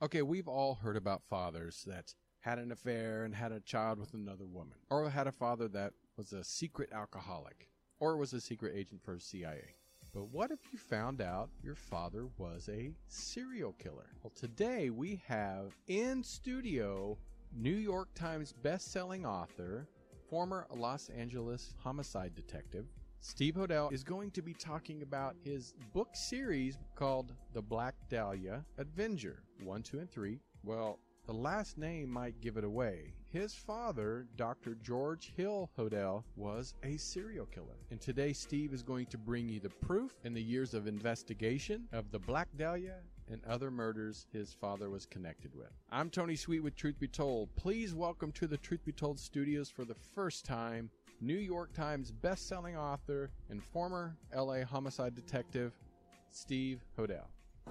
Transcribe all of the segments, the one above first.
Okay, we've all heard about fathers that had an affair and had a child with another woman, or had a father that was a secret alcoholic, or was a secret agent for CIA. But what if you found out your father was a serial killer? Well, today we have in studio New York Times best-selling author, former Los Angeles homicide detective, Steve Hodel is going to be talking about his book series called The Black Dahlia Avenger 1, 2, and 3. Well, the last name might give it away. His father, Dr. George Hill Hodel, was a serial killer. And today Steve is going to bring you the proof and the years of investigation of the Black Dahlia and other murders his father was connected with. I'm Tony Sweet with Truth Be Told. Please welcome to the Truth Be Told studios for the first time, New York Times best-selling author and former LA homicide detective, Steve Hodel.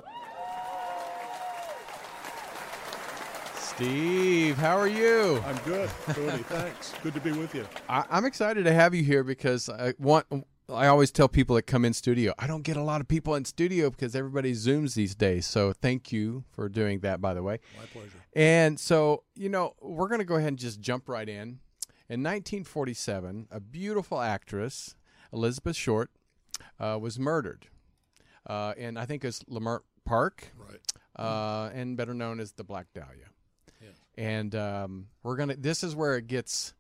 Steve, how are you? I'm good, Tony. Thanks. Good to be with you. I'm excited to have you here because I always tell people that come in studio, I don't get a lot of people in studio because everybody Zooms these days. So thank you for doing that, by the way. My pleasure. And so, we're going to go ahead and just jump right in. In 1947, a beautiful actress, Elizabeth Short, was murdered. And I think it's Lamert Park, Right. and better known as the Black Dahlia. Yes. And this is where it gets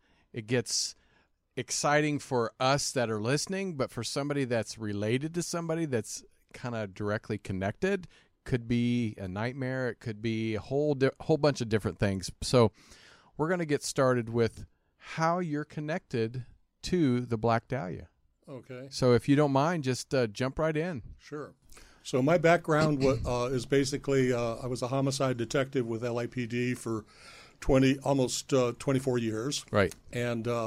exciting for us that are listening, but for somebody that's related to somebody that's kind of directly connected, could be a nightmare. It could be a whole bunch of different things. So we're going to get started with how you're connected to the Black Dahlia. Okay. So if you don't mind, just jump right in. Sure. So my background is basically I was a homicide detective with LAPD for almost 24 years. Right. And I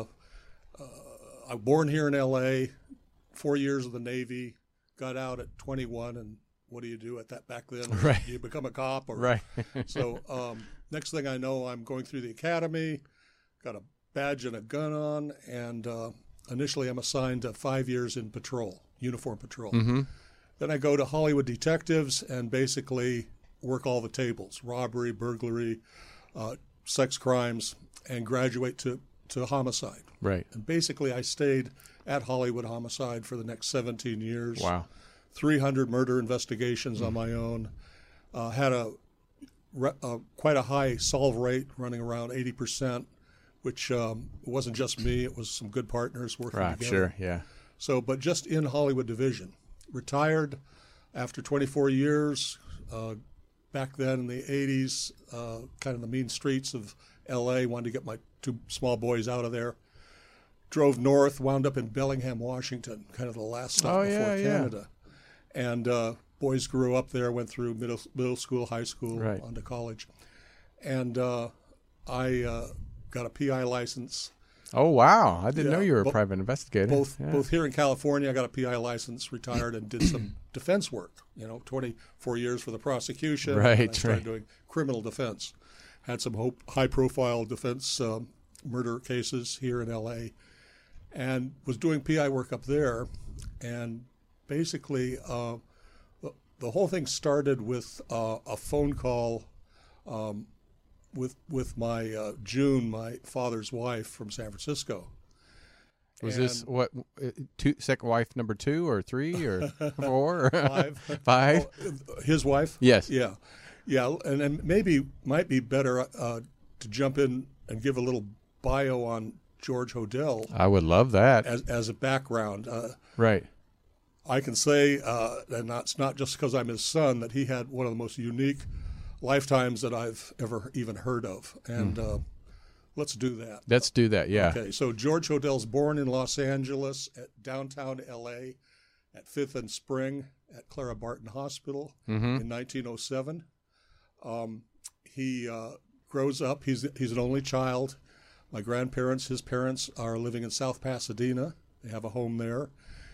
was born here in LA, 4 years of the Navy, got out at 21, and what do you do at that back then? Right. You become a cop. Right. So next thing I know, I'm going through the academy, got a badge and a gun on, and initially I'm assigned to 5 years in patrol, uniform patrol. Mm-hmm. Then I go to Hollywood Detectives and basically work all the tables, robbery, burglary, sex crimes, and graduate to homicide. Right. And basically I stayed at Hollywood Homicide for the next 17 years. Wow. 300 murder investigations on my own. Had quite a high solve rate, running around 80%. Which wasn't just me; it was some good partners working together. Sure, yeah. So, but just in Hollywood division, retired after 24 years. Back then in the 80s, kind of the mean streets of L.A. Wanted to get my two small boys out of there. Drove north, wound up in Bellingham, Washington, kind of the last stop before Canada. Yeah. And boys grew up there, went through middle school, high school, right. On to college, and I. Got a PI license. Oh, wow. I didn't know you were a private investigator. Both here in California, I got a PI license, retired, and did some defense work. 24 years for the prosecution. Right, and I started doing criminal defense. Had some high-profile defense murder cases here in L.A. and was doing PI work up there. And basically, the whole thing started with a phone call with my June, my father's wife from San Francisco. Was this what second wife number 2 or 3 or 4 or 5? 5? Oh, his wife? Yes. Yeah, and then might be better to jump in and give a little bio on George Hodel. I would love that as a background. Right. I can say, and it's not just because I'm his son, that he had one of the most unique lifetimes that I've ever even heard of. And let's do that. Let's do that, yeah. Okay, so George Hodel's born in Los Angeles at downtown L.A. at 5th and Spring at Clara Barton Hospital in 1907. He grows up. He's an only child. My grandparents, his parents, are living in South Pasadena. They have a home there.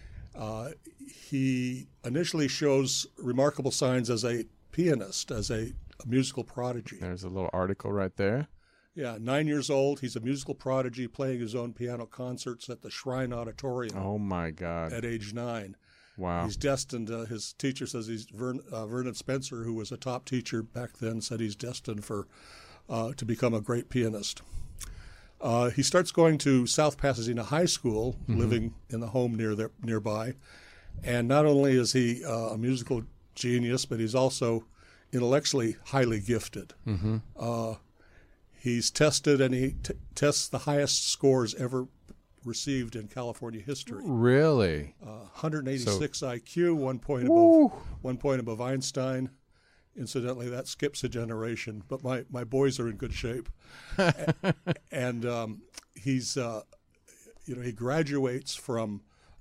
He initially shows remarkable signs as a pianist, as a musical prodigy. There's a little article right there. Yeah, 9 years old. He's a musical prodigy, playing his own piano concerts at the Shrine Auditorium. Oh, my God. At age 9. Wow. He's destined, his teacher says Vernon Spencer, who was a top teacher back then, said he's destined to become a great pianist. He starts going to South Pasadena High School, living in the home nearby. And not only is he a musical genius, but he's also intellectually highly gifted. He's tested, and he tests the highest scores ever received in California history. Really? 186 IQ, 1 point above Einstein. Incidentally, that skips a generation, but my boys are in good shape. And he's, he graduates from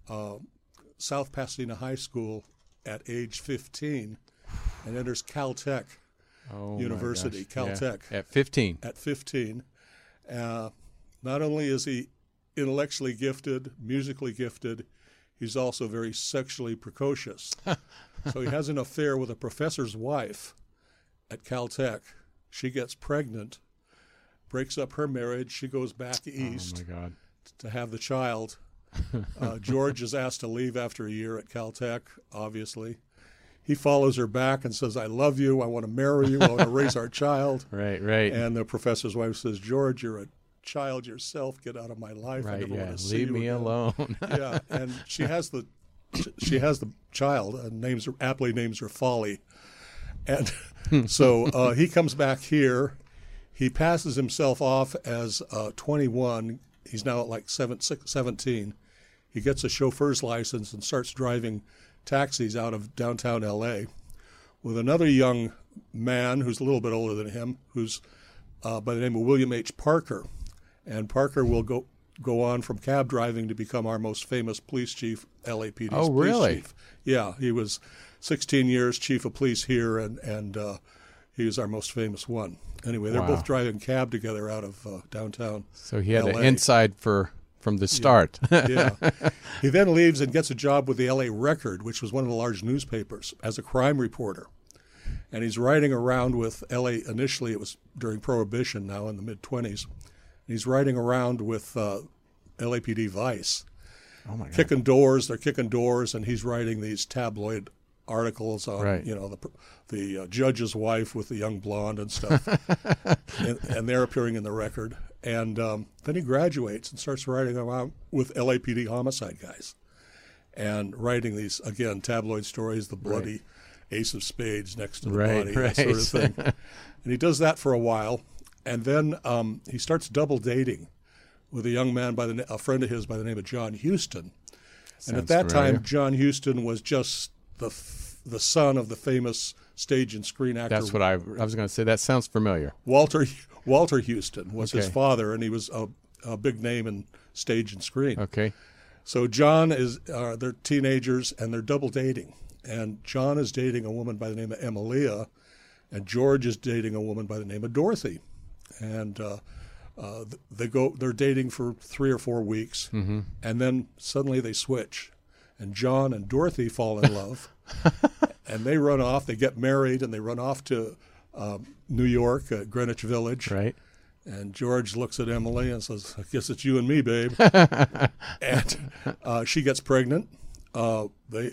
South Pasadena High School at age 15 and enters Caltech University, Caltech. Yeah. At 15. At 15. Not only is he intellectually gifted, musically gifted, he's also very sexually precocious. So he has an affair with a professor's wife at Caltech. She gets pregnant, breaks up her marriage. She goes back east to have the child. George is asked to leave after a year at Caltech, obviously. He follows her back and says, I love you, I want to marry you, I want to raise our child. Right. And the professor's wife says, George, you're a child yourself, get out of my life. I never want to see you leave me again. alone. Yeah, and she has the child, and aptly names her Folly. And so he comes back here. He passes himself off as 21. He's now like 17. He gets a chauffeur's license and starts driving taxis out of downtown L.A. with another young man who's a little bit older than him, who's by the name of William H. Parker. And Parker will go on from cab driving to become our most famous police chief, LAPD's police chief. Yeah, he was 16 years chief of police here, and he was our most famous one. Anyway, they're both driving cab together out of downtown. So he had LA. an inside from the start. Yeah. He then leaves and gets a job with the L.A. Record, which was one of the large newspapers, as a crime reporter. And he's riding around with L.A. Initially, it was during Prohibition, now in the mid-20s. He's riding around with LAPD Vice. Oh my God. Kicking doors, they're kicking doors, and he's writing these tabloid articles on, the judge's wife with the young blonde and stuff. and they're appearing in the Record. And then he graduates and starts writing around with LAPD homicide guys and writing these, again, tabloid stories, the bloody ace of spades next to the body, that sort of thing. And he does that for a while. And then he starts double dating with a young man, a friend of his by the name of John Huston. And at that time, John Huston was just the son of the famous stage and screen actor. That's what I was going to say. That sounds familiar. Walter Huston was his father, and he was a big name in stage and screen. Okay. So John they're teenagers, and they're double dating. And John is dating a woman by the name of Emilia, and George is dating a woman by the name of Dorothy. And they're dating for 3 or 4 weeks, and then suddenly they switch, and John and Dorothy fall in love, and they run off. They get married, and they run off to New York, Greenwich Village. Right. And George looks at Emily and says, "I guess it's you and me, babe." And she gets pregnant. A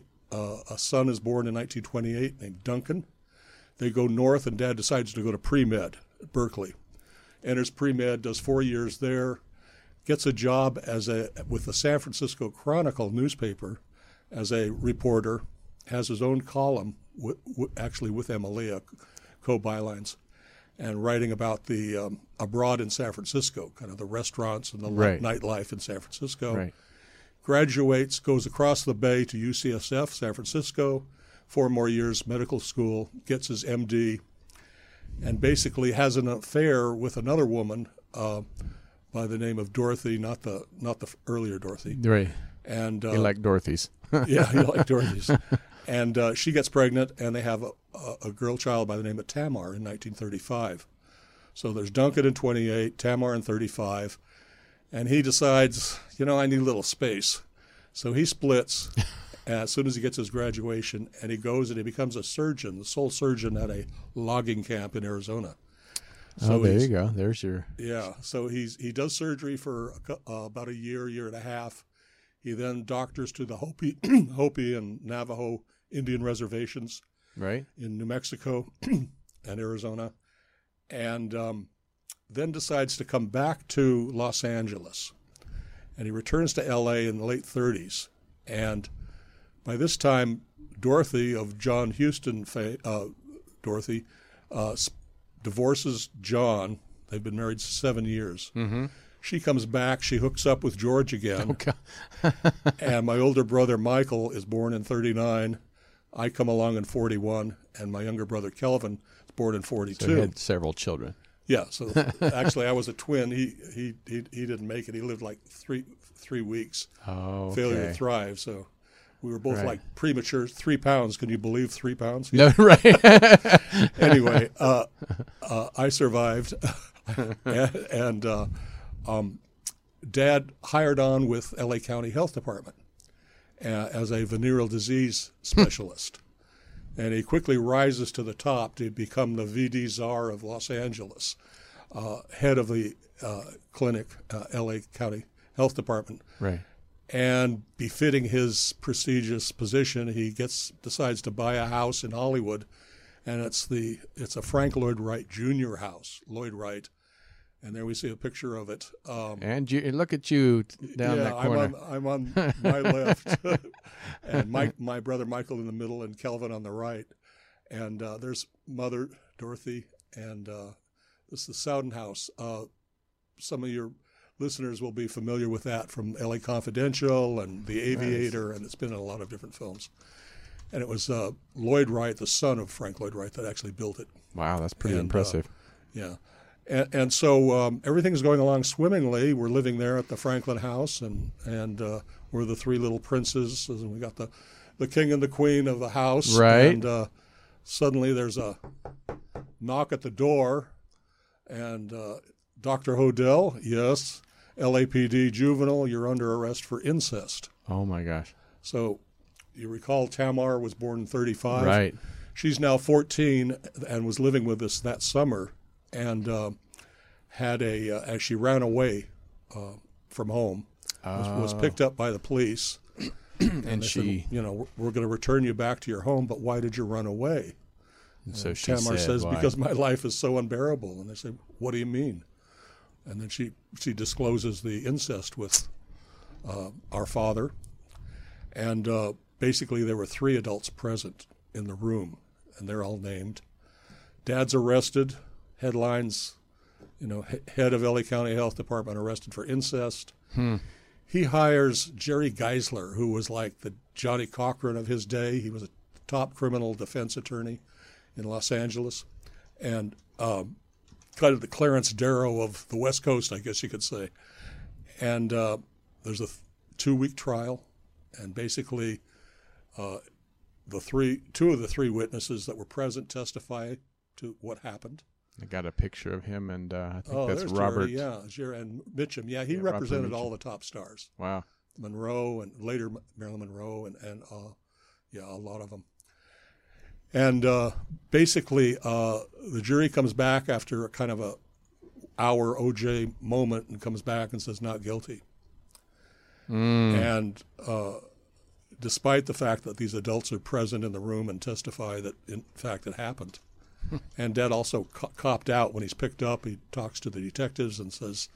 son is born in 1928 named Duncan. They go north, and Dad decides to go to pre-med at Berkeley. Enters pre-med, does 4 years there, gets a job with the San Francisco Chronicle newspaper as a reporter, has his own column, actually with Emilia, co-bylines, and writing about the abroad in San Francisco, kind of the restaurants and the nightlife in San Francisco. Right. Graduates, goes across the bay to UCSF, San Francisco, 4 more years medical school, gets his MD, and basically has an affair with another woman by the name of Dorothy, not the earlier Dorothy. Right. And you like Dorothy's. Yeah, you like Dorothy's. And she gets pregnant, and they have a girl child by the name of Tamar in 1935. So there's Duncan in 28, Tamar in 35, and he decides, I need a little space. So he splits as soon as he gets his graduation, and he goes and he becomes a surgeon, the sole surgeon at a logging camp in Arizona. So there you go. There's your... Yeah, so he does surgery for about a year and a half. He then doctors to the Hopi, Hopi and Navajo Indian reservations Right. in New Mexico and Arizona, and then decides to come back to Los Angeles. And he returns to L.A. in the late 30s. And by this time, Dorothy of John Huston, Dorothy, divorces John. They've been married 7 years. Mm-hmm. She comes back. She hooks up with George again. Okay. And my older brother, Michael, is born in 39. I come along in 41. And my younger brother, Kelvin, is born in 42. So he had several children. Yeah, so actually I was a twin. He didn't make it. He lived like three weeks. Oh, okay. Failure to thrive. So we were both Right. like premature. 3 pounds. Can you believe 3 pounds? No, right. Anyway, I survived, and Dad hired on with L.A. County Health Department as a venereal disease specialist. And he quickly rises to the top to become the VD czar of Los Angeles, head of the clinic, L.A. County Health Department. Right. And befitting his prestigious position, he decides to buy a house in Hollywood, and it's a Frank Lloyd Wright Jr. house, Lloyd Wright, and there we see a picture of it. And look at you down that corner. I'm on my left, and my brother Michael in the middle, and Kelvin on the right. And there's Mother Dorothy, and this is the Souden House. Some of your listeners will be familiar with that from L.A. Confidential and The Aviator, and it's been in a lot of different films. And it was Lloyd Wright, the son of Frank Lloyd Wright, that actually built it. Wow, that's pretty impressive. Yeah. And so everything's going along swimmingly. We're living there at the Franklin House, and we're the 3 little princes. And we got the king and the queen of the house. Right. And suddenly there's a knock at the door, and Dr. Hodel, yes, LAPD juvenile, you're under arrest for incest. Oh, my gosh. So you recall Tamar was born in 35. Right. She's now 14 and was living with us that summer, and had as she ran away from home, was picked up by the police. And she said, we're going to return you back to your home, but why did you run away? And so she Tamar says, why? because my life is so unbearable. And they say, what do you mean? And then she discloses the incest with our father. And basically there were 3 adults present in the room, and they're all named. Dad's arrested. Headlines, head of L.A. County Health Department arrested for incest. He hires Jerry Geisler, who was like the Johnny Cochran of his day. He was a top criminal defense attorney in Los Angeles, and kind of the Clarence Darrow of the West Coast, I guess you could say. And there's a 2-week trial, and basically two of the 3 witnesses that were present testify to what happened. I got a picture of him, and I think that's there's Robert. Jerry and Mitchum. Yeah, he represented all the top stars. Wow. Monroe, and later Marilyn Monroe, and a lot of them. And basically, the jury comes back after a kind of a hour OJ moment and comes back and says not guilty. And despite the fact that these adults are present in the room and testify that, in fact, it happened. And Dad also copped out when he's picked up. He talks to the detectives and says,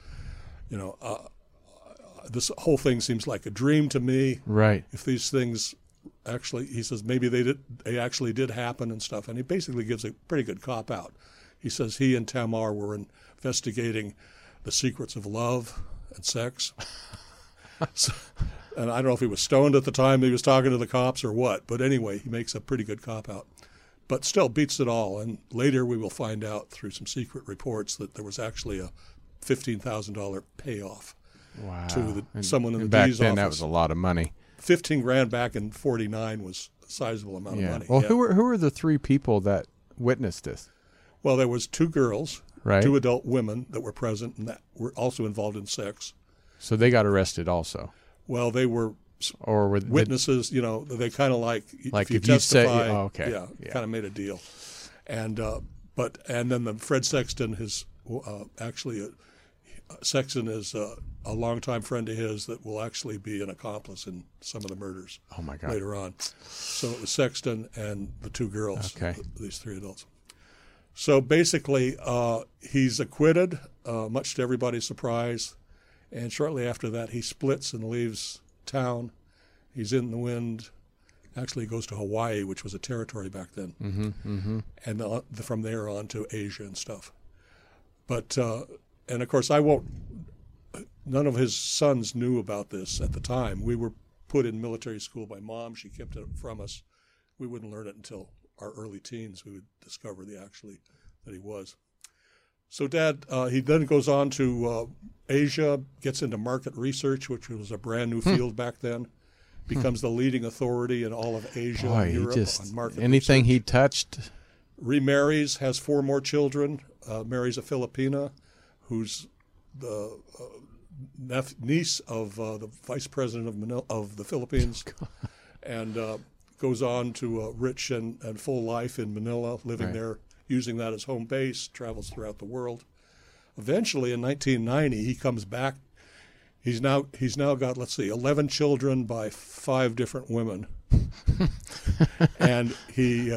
this whole thing seems like a dream to me. Right. If these things actually, he says, maybe they actually did happen and stuff. And he basically gives a pretty good cop out. He says he and Tamar were investigating the secrets of love and sex. And I don't know if he was stoned at the time he was talking to the cops or what. But anyway, he makes a pretty good cop out. But still beats it all. And later we will find out through some secret reports that there was actually a $15,000 payoff to someone in the back D's then, office. that was a lot of money. $15,000 back in 49 was a sizable amount of money. Well, who were the 3 people that witnessed this? Well, there was 2 girls, right? 2 adult women that were present and that were also involved in sex. So they got arrested also. Well, they were witnesses. They kind of like if you testify, kind of made a deal. And then Fred Sexton, his actually Sexton is a longtime friend of his that will actually be an accomplice in some of the murders. Oh my God! Later on, so it was Sexton and the two girls. Okay. These three adults. So basically, he's acquitted, much to everybody's surprise, and shortly after that, he splits and leaves town. He's in the wind. Actually, he goes to Hawaii, which was a territory back then, and from there on to Asia and stuff. But and of course, none of his sons knew about this at the time. We were put in military school by Mom. She kept it from us. We wouldn't learn it until our early teens. We would discover that he was. So Dad, he then goes on to Asia, gets into market research, which was a brand new field back then. Becomes the leading authority in all of Asia and Europe on market anything research. He touched. Remarries, has 4 more children, marries a Filipina who's the niece of the vice president of the Philippines, and goes on to a rich and full life in Manila, living there, using that as home base, travels throughout the world. Eventually, in 1990, he comes back. He's now got, 11 children by 5 different women, and he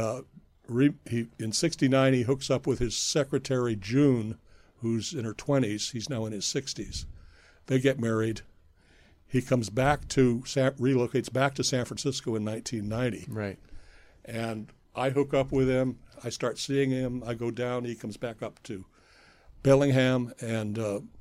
in '69 he hooks up with his secretary June, who's in her 20s. He's now in his 60s. They get married. He comes back relocates back to San Francisco in 1990. Right. And I hook up with him. I start seeing him. I go down. He comes back up to Bellingham, and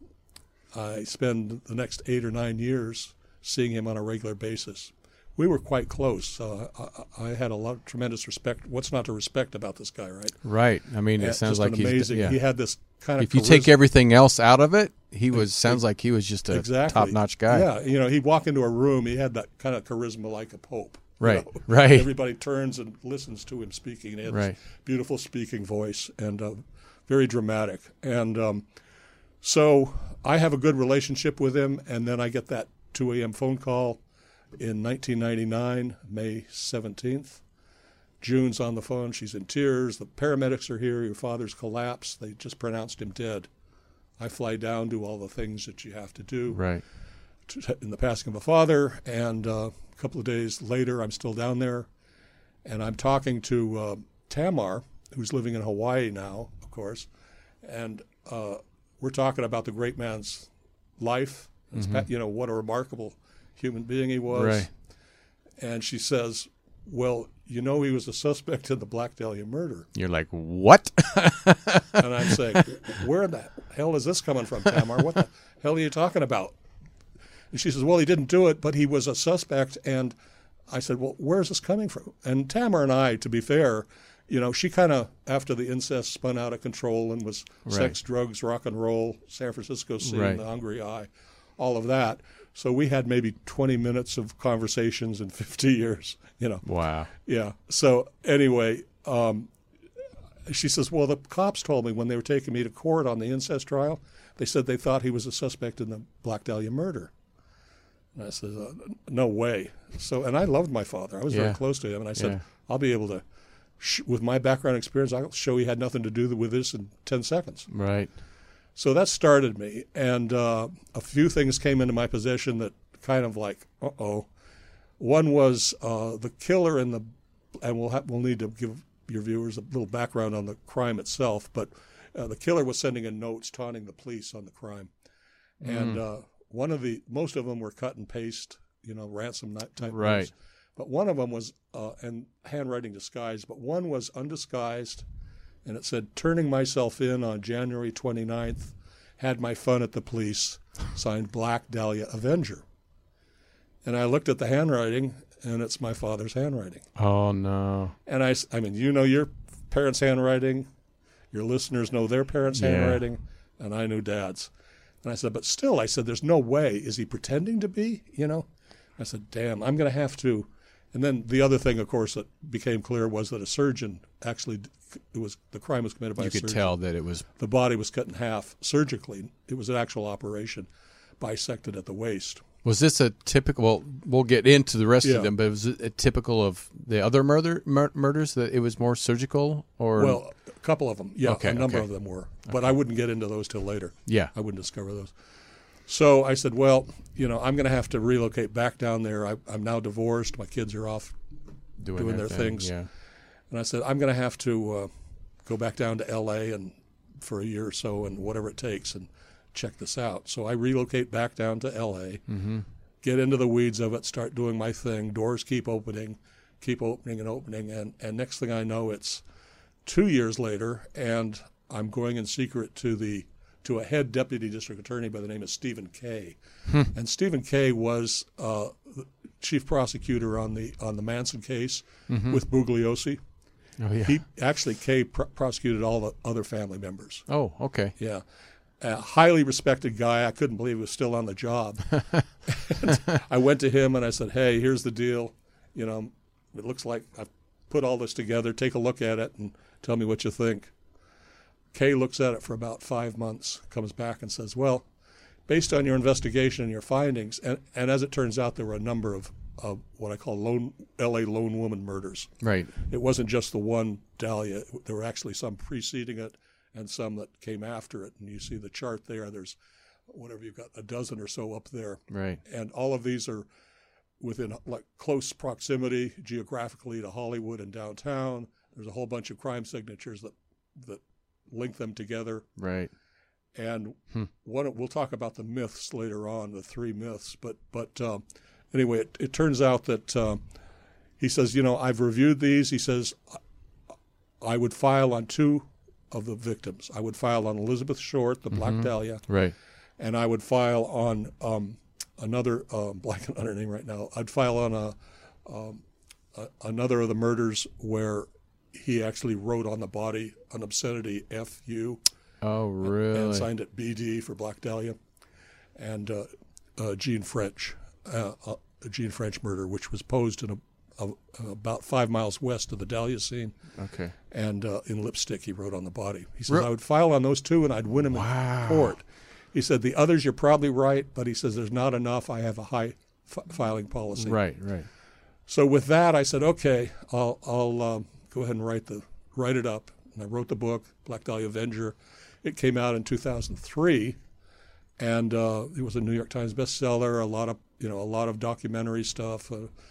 I spend the next 8 or 9 years seeing him on a regular basis. We were quite close. I had a lot of tremendous respect. What's not to respect about this guy, right? Right. I mean, it sounds like he's amazing. Yeah. He had this kind of. If you take everything else out of it, sounds like he was just a top-notch guy. Yeah, he'd walk into a room. He had that kind of charisma like a pope. Right. Right. Everybody turns and listens to him speaking. He had Right. this beautiful speaking voice and very dramatic. And so I have a good relationship with him, and then I get that 2 a.m. phone call in 1999, May 17th. June's on the phone. She's in tears. The paramedics are here. Your father's collapsed. They just pronounced him dead. I fly down, do all the things that you have to do Right. In the passing of a father. And a couple of days later, I'm still down there, and I'm talking to Tamar, who's living in Hawaii now, of course. And we're talking about the great man's life. What a remarkable human being he was. Right. And she says, well, he was a suspect in the Black Dahlia murder. You're like, what? And I'm saying, where the hell is this coming from, Tamar? What the hell are you talking about? And she says, well, he didn't do it, but he was a suspect. And I said, well, where's this coming from? And Tamar and I, to be fair, she kind of, after the incest spun out of control and was sex, drugs, rock and roll, San Francisco scene, the Hungry Eye, all of that. So we had maybe 20 minutes of conversations in 50 years, Wow. Yeah. So anyway, she says, well, the cops told me when they were taking me to court on the incest trial, they said they thought he was a suspect in the Black Dahlia murder. And I said, no way. And I loved my father. I was very close to him. And I said, I'll be able to, with my background experience, I'll show he had nothing to do with this in 10 seconds. Right. So that started me. And a few things came into my possession that kind of like, uh-oh. One was the killer and we'll need to give your viewers a little background on the crime itself, but the killer was sending in notes taunting the police on the crime. And most of them were cut and paste, ransom type notes. But one of them was, and handwriting disguised, but one was undisguised, and it said, turning myself in on January 29th, had my fun at the police, signed Black Dahlia Avenger. And I looked at the handwriting, and it's my father's handwriting. Oh, no. And I mean, your parents' handwriting, your listeners know their parents' handwriting, and I knew Dad's. And I said, but still, there's no way. Is he pretending to be, I said, damn, I'm going to have to. And then the other thing, of course, that became clear was that a surgeon actually, the crime was committed by a surgeon. You could tell that it was. The body was cut in half surgically. It was an actual operation, bisected at the waist. Was this a typical? Well, we'll get into the rest of them, but was it a typical of the other murders that it was more surgical? Or well, couple of them. Yeah, Okay, a number okay. of them were. But I wouldn't get into those till later. Yeah. I wouldn't discover those. So I said, well, I'm going to have to relocate back down there. I'm now divorced. My kids are off doing their things. Yeah. And I said, I'm going to have to go back down to L.A. and for a year or so and whatever it takes and check this out. So I relocate back down to L.A., get into the weeds of it, start doing my thing. Doors keep opening and opening. And next thing I know, it's 2 years later, and I'm going in secret to a head deputy district attorney by the name of Stephen Kay. And Stephen Kay was chief prosecutor on the Manson case with Bugliosi. Oh, yeah. He actually, Kay prosecuted all the other family members. Oh, okay. Yeah. A highly respected guy. I couldn't believe he was still on the job. And I went to him and I said, hey, here's the deal. It looks like I've put all this together. Take a look at it and tell me what you think. Kay looks at it for about 5 months, comes back and says, well, based on your investigation and your findings, and as it turns out, there were a number of what I call L.A. lone woman murders. Right. It wasn't just the one Dahlia. There were actually some preceding it and some that came after it. And you see the chart there. There's whatever you've got, a dozen or so up there. Right. And all of these are within like close proximity geographically to Hollywood and downtown. There's a whole bunch of crime signatures that link them together. Right. And we'll talk about the myths later on, the 3 myths. But anyway, it turns out that he says, I've reviewed these. He says, I would file on 2 of the victims. I would file on Elizabeth Short, the Black Dahlia. Right. And I would file on another, blanking on her name right now. I'd file on another of the murders where he actually wrote on the body an obscenity, F.U. Oh, really? And signed it B.D. for Black Dahlia. And Jean French murder, which was posed in about 5 miles west of the Dahlia scene. Okay. And in lipstick, he wrote on the body. He says, I would file on those 2 and I'd win them in court. He said, the others, you're probably right, but he says, there's not enough. I have a high filing policy. Right. So with that, I said, okay, I'll go ahead and write it up. And I wrote the book, Black Dahlia Avenger. It came out in 2003, and it was a New York Times bestseller. A lot of documentary stuff.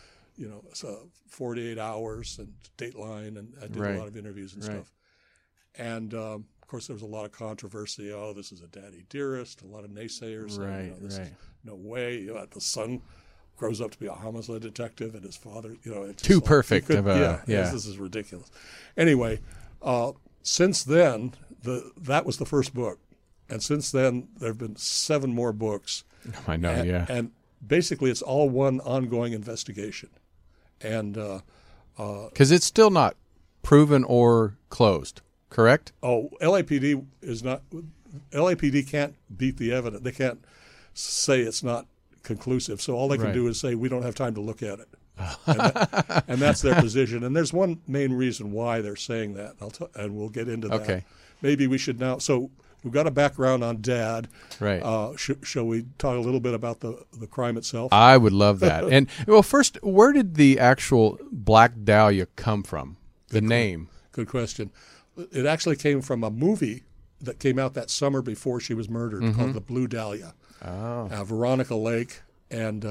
48 Hours and Dateline, and I did a lot of interviews and stuff. And of course, there was a lot of controversy. Oh, this is a daddy dearest. A lot of naysayers. Saying, this is no way. The son grows up to be a homicide detective, and his father, it's too like, perfect. This is ridiculous. Anyway, since then, that was the first book, and since then there have been 7 more books. I know. And basically, it's all one ongoing investigation. And because it's still not proven or closed, correct? Oh, LAPD is not. LAPD can't beat the evidence. They can't say it's not conclusive. So all they can do is say we don't have time to look at it, and that's their position. And there's one main reason why they're saying that, and we'll get into that. Okay. Maybe we should now. So we've got a background on Dad. Right. Shall we talk a little bit about the crime itself? I would love that. And first, where did the actual Black Dahlia come from? The name. Good question. It actually came from a movie that came out that summer before she was murdered called The Blue Dahlia. Oh. Veronica Lake, and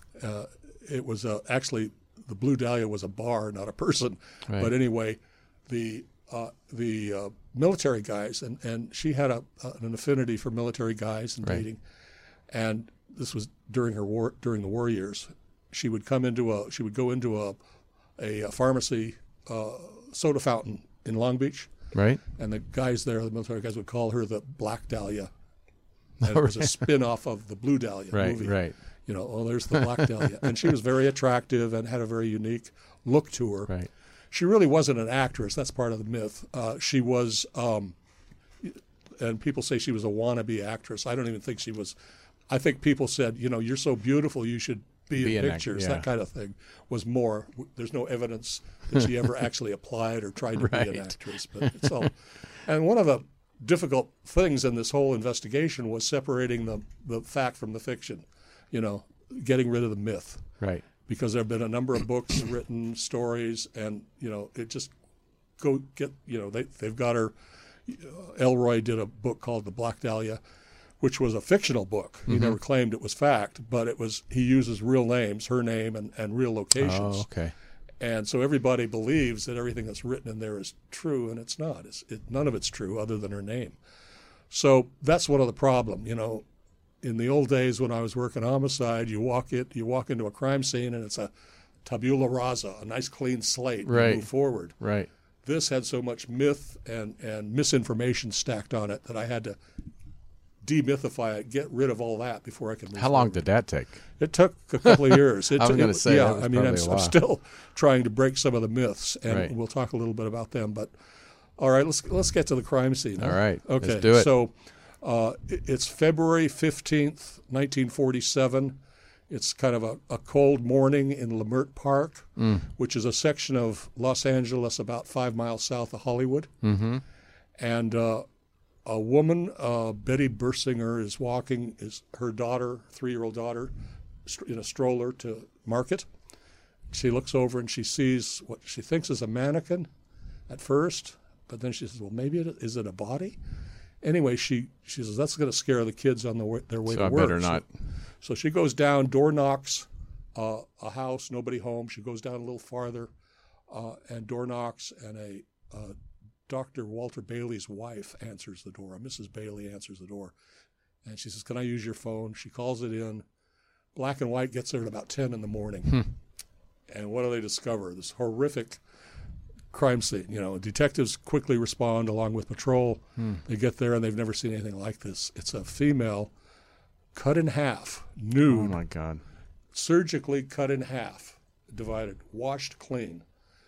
it was actually the Blue Dahlia was a bar, not a person. Right. But anyway, the military guys, and she had an affinity for military guys and dating, and this was during the war years. She would go into a pharmacy soda fountain in Long Beach, right? And the guys there, the military guys, would call her the Black Dahlia. And it was a spin-off of the Blue Dahlia movie. Right. There's the Black Dahlia. And she was very attractive and had a very unique look to her. Right. She really wasn't an actress. That's part of the myth. She was, and people say she was a wannabe actress. I don't even think she was. I think people said, you're so beautiful, you should be in pictures. That kind of thing was more. There's no evidence that she ever actually applied or tried to be an actress. But it's all. And one of the difficult things in this whole investigation was separating the fact from the fiction, getting rid of the myth. Right. Because there have been a number of books written, stories, and, it just go get, they've got her. Elroy did a book called The Black Dahlia, which was a fictional book. He never claimed it was fact, but he uses real names, her name, and real locations. Oh, okay. And so everybody believes that everything that's written in there is true, and it's not. None of it's true other than her name. So that's one of the problem. In the old days when I was working homicide, you walk into a crime scene and it's a tabula rasa, a nice clean slate. Right. You move forward. Right. This had so much myth and misinformation stacked on it that I had to demythify it, get rid of all that before I could move How long forward. did that take? It took a couple of years. I was going to say, yeah. that was I mean, probably a I'm while. still trying to break some of the myths, and Right. we'll talk a little bit about them. But all right, let's get to the crime scene. All right, Okay. let's do it. So it's February 15th, 1947. It's kind of a cold morning in Lemert Park, which is a section of Los Angeles about 5 miles south of Hollywood. Mm-hmm. And a woman, Betty Bersinger, is walking her daughter, 3-year-old daughter, in a stroller to market. She looks over and she sees what she thinks is a mannequin at first, but then she says, well, maybe is it a body? Anyway, she says, that's going to scare the kids on their way So to I work. better not. So she goes down, door knocks, a house, nobody home. She goes down a little farther, and door knocks, and a Dr. Walter Bailey's wife answers the door. Mrs. Bailey answers the door, and she says, can I use your phone? She calls it in. Black and White gets there at about 10 in the morning. And what do they discover? This horrific crime scene. Detectives quickly respond along with patrol. They get there, and they've never seen anything like this. It's a female cut in half, nude, Oh, my God. surgically cut in half, divided, washed clean,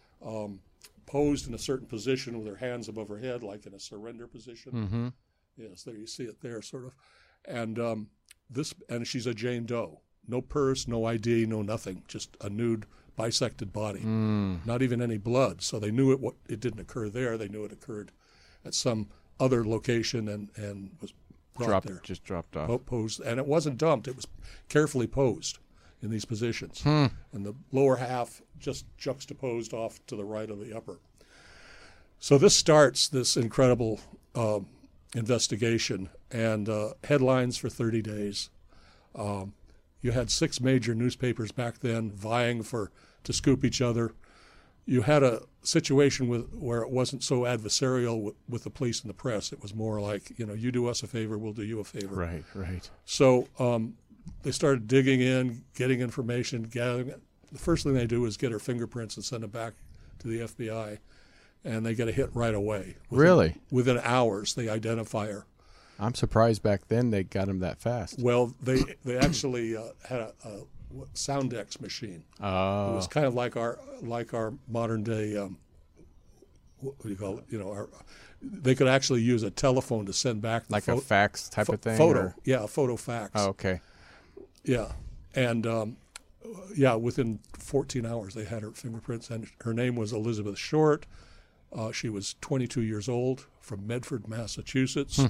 posed in a certain position with her hands above her head, like in a surrender position. Mm-hmm. Yes, there you see it there, sort of. And and she's a Jane Doe. No purse, no ID, no nothing, just a nude, bisected body. Not even any blood. So they knew it didn't occur there. They knew it occurred at some other location and was brought there. Just dropped off. Posed, and it wasn't dumped. It was carefully posed in these positions, and the lower half just juxtaposed off to the right of the upper. So this starts this incredible investigation, and headlines for 30 days. You had 6 major newspapers back then vying to scoop each other. You had a situation where it wasn't so adversarial with the police and the press. It was more like, you do us a favor, we'll do you a favor. Right, right. So they started digging in, getting information, gathering it. The first thing they do is get her fingerprints and send them back to the FBI, and they get a hit right away. Really? Within hours, they identify her. I'm surprised back then they got him that fast. Well, they actually had a Soundex machine. It Oh. was kind of like our modern day. What do you call it? They could actually use a telephone to send back the Like a fax type of thing? photo. or- Yeah, a photo fax. Oh, okay. Yeah, and within 14 hours they had her fingerprints, and her name was Elizabeth Short. She was 22 years old, from Medford, Massachusetts.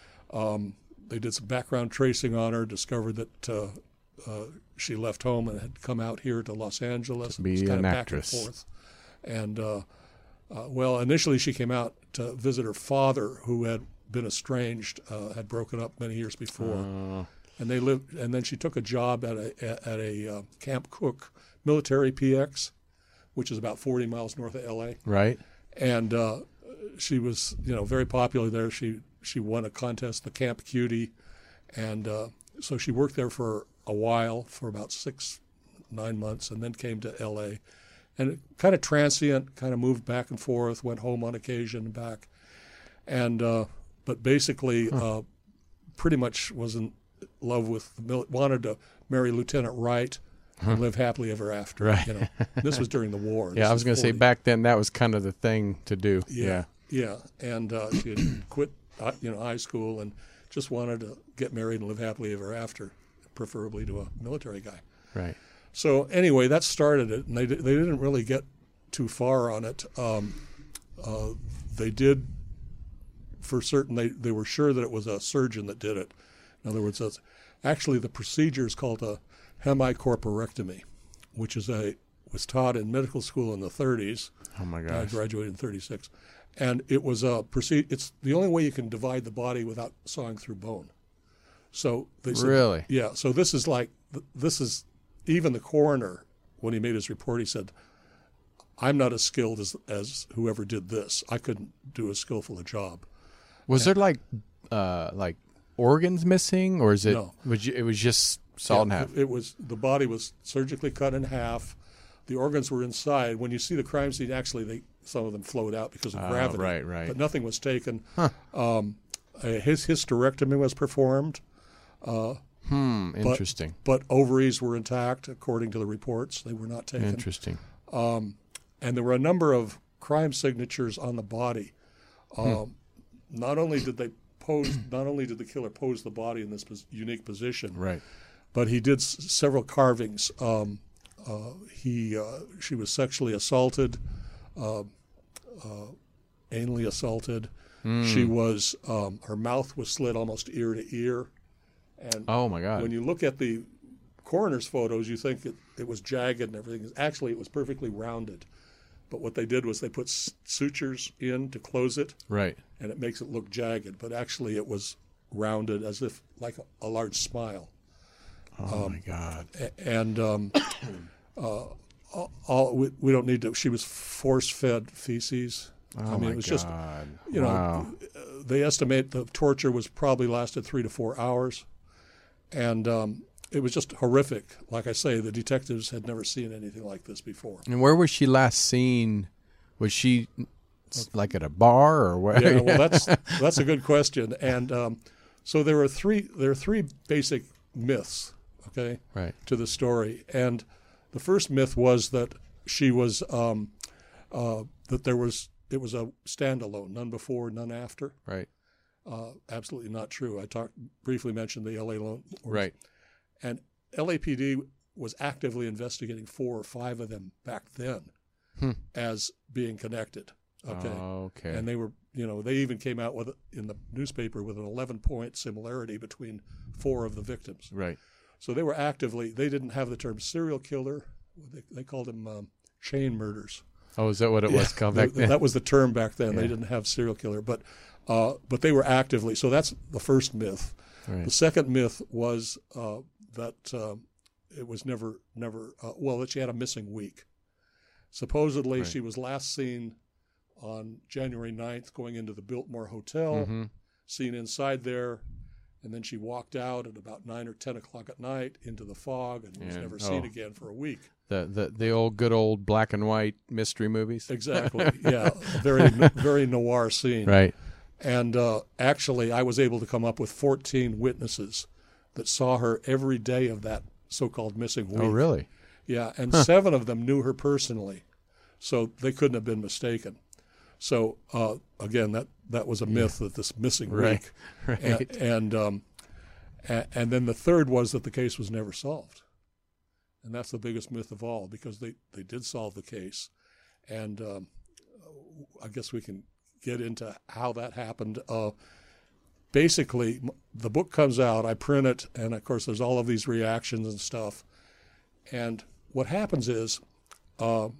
They did some background tracing on her, discovered that she left home and had come out here to Los Angeles. To be and was kind an of actress. back and forth. And initially she came out to visit her father, who had been estranged, had broken up many years before. And they lived. And then she took a job at a Camp Cook military PX, which is about 40 miles north of L.A. Right. And she was, very popular there. She won a contest, the Camp Cutie, and so she worked there for a while, for about 6-9 months, and then came to L.A. And kind of transient, kind of moved back and forth, went home on occasion and back, and but basically pretty much was in love with wanted to marry Lieutenant Wright and live happily ever after. Right. This was during the war. Yeah, This I was going to say 40. back then that was kind of the thing to do. Yeah. Yeah, and she had quit, high school and just wanted to get married and live happily ever after, preferably to a military guy. Right. So anyway, that started it, and they didn't really get too far on it. They did, for certain, they were sure that it was a surgeon that did it. In other words, actually the procedure is called a hemicorporectomy, which was taught in medical school in the 30s. Oh my I gosh. graduated in 36. And it was it's the only way you can divide the body without sawing through bone. So they said, Really? yeah. So this is even the coroner, when he made his report, he said, I'm not as skilled as whoever did this. I couldn't do as skillful a job. Was there like organs missing, or is it? No. It was just sawed in half. It was, the body was surgically cut in half. The organs were inside. When you see the crime scene, actually, some of them flowed out because of gravity. Right. But nothing was taken. Huh. His hysterectomy was performed. Interesting. But ovaries were intact, according to the reports. They were not taken. Interesting. And there were a number of crime signatures on the body. Not only did the killer pose the body in this unique position, Right. but he did several carvings. She was sexually assaulted, anally assaulted. She was her mouth was slit almost ear to ear. And Oh my God. when you look at the coroner's photos, you think it was jagged and everything. Actually, it was perfectly rounded. But what they did was they put sutures in to close it, Right. and it makes it look jagged. But actually, it was rounded as if like a large smile. Oh my God. And we don't need to. She was force-fed feces. Oh it my was God. just, Wow. they estimate the torture was probably lasted 3 to 4 hours, and it was just horrific. Like I say, the detectives had never seen anything like this before. And where was she last seen? Was she like at a bar or where? Yeah, well, that's a good question. And so there are three basic myths, okay, Right. to the story. And the first myth was that she was it was a standalone, none before, none after. Right. Absolutely not true. I briefly mentioned the LA loan. Right. And LAPD was actively investigating 4 or 5 of them back then as being connected. Okay. Okay. And they were, they even came out in the newspaper with an 11-point similarity between 4 of the victims. Right. So they were they didn't have the term serial killer. They called them chain murders. Oh, is that what it was called back then? That was the term back then. Yeah. They didn't have serial killer, but they were actively. So that's the first myth. Right. The second myth was that it was never that she had a missing week. Supposedly, Right. she was last seen on January 9th going into the Biltmore Hotel, seen inside there, and then she walked out at about 9 or 10 o'clock at night into the fog and was never seen again for a week. The old good old black and white mystery movies. Exactly. Yeah, very very noir scene. Right. And actually, I was able to come up with 14 witnesses that saw her every day of that so-called missing week. Oh, really? Yeah, and 7 of them knew her personally, so they couldn't have been mistaken. So again, that was a myth that this missing week. Right. And then the third was that the case was never solved, and that's the biggest myth of all, because they did solve the case, and I guess we can get into how that happened. Basically, the book comes out, I print it, and of course there's all of these reactions and stuff. And what happens is a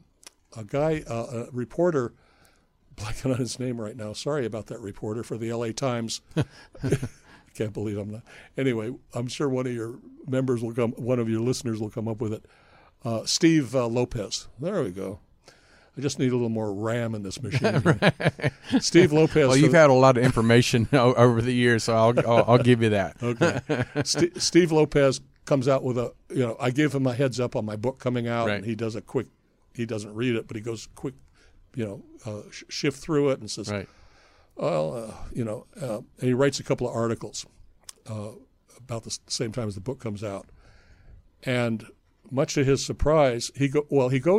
reporter, blanking on his name right now, sorry about that reporter for the LA Times. I can't believe I'm not. Anyway, I'm sure one of your listeners will come up with it. Steve Lopez. There we go. I just need a little more RAM in this machine. Right. Steve Lopez. Well, you've had a lot of information over the years, so I'll give you that. Okay. Steve Lopez comes out with I give him a heads up on my book coming out, Right. and he doesn't read it, but he goes quick, shift through it and says, Right. well, and he writes a couple of articles about the same time as the book comes out. And much to his surprise, he goes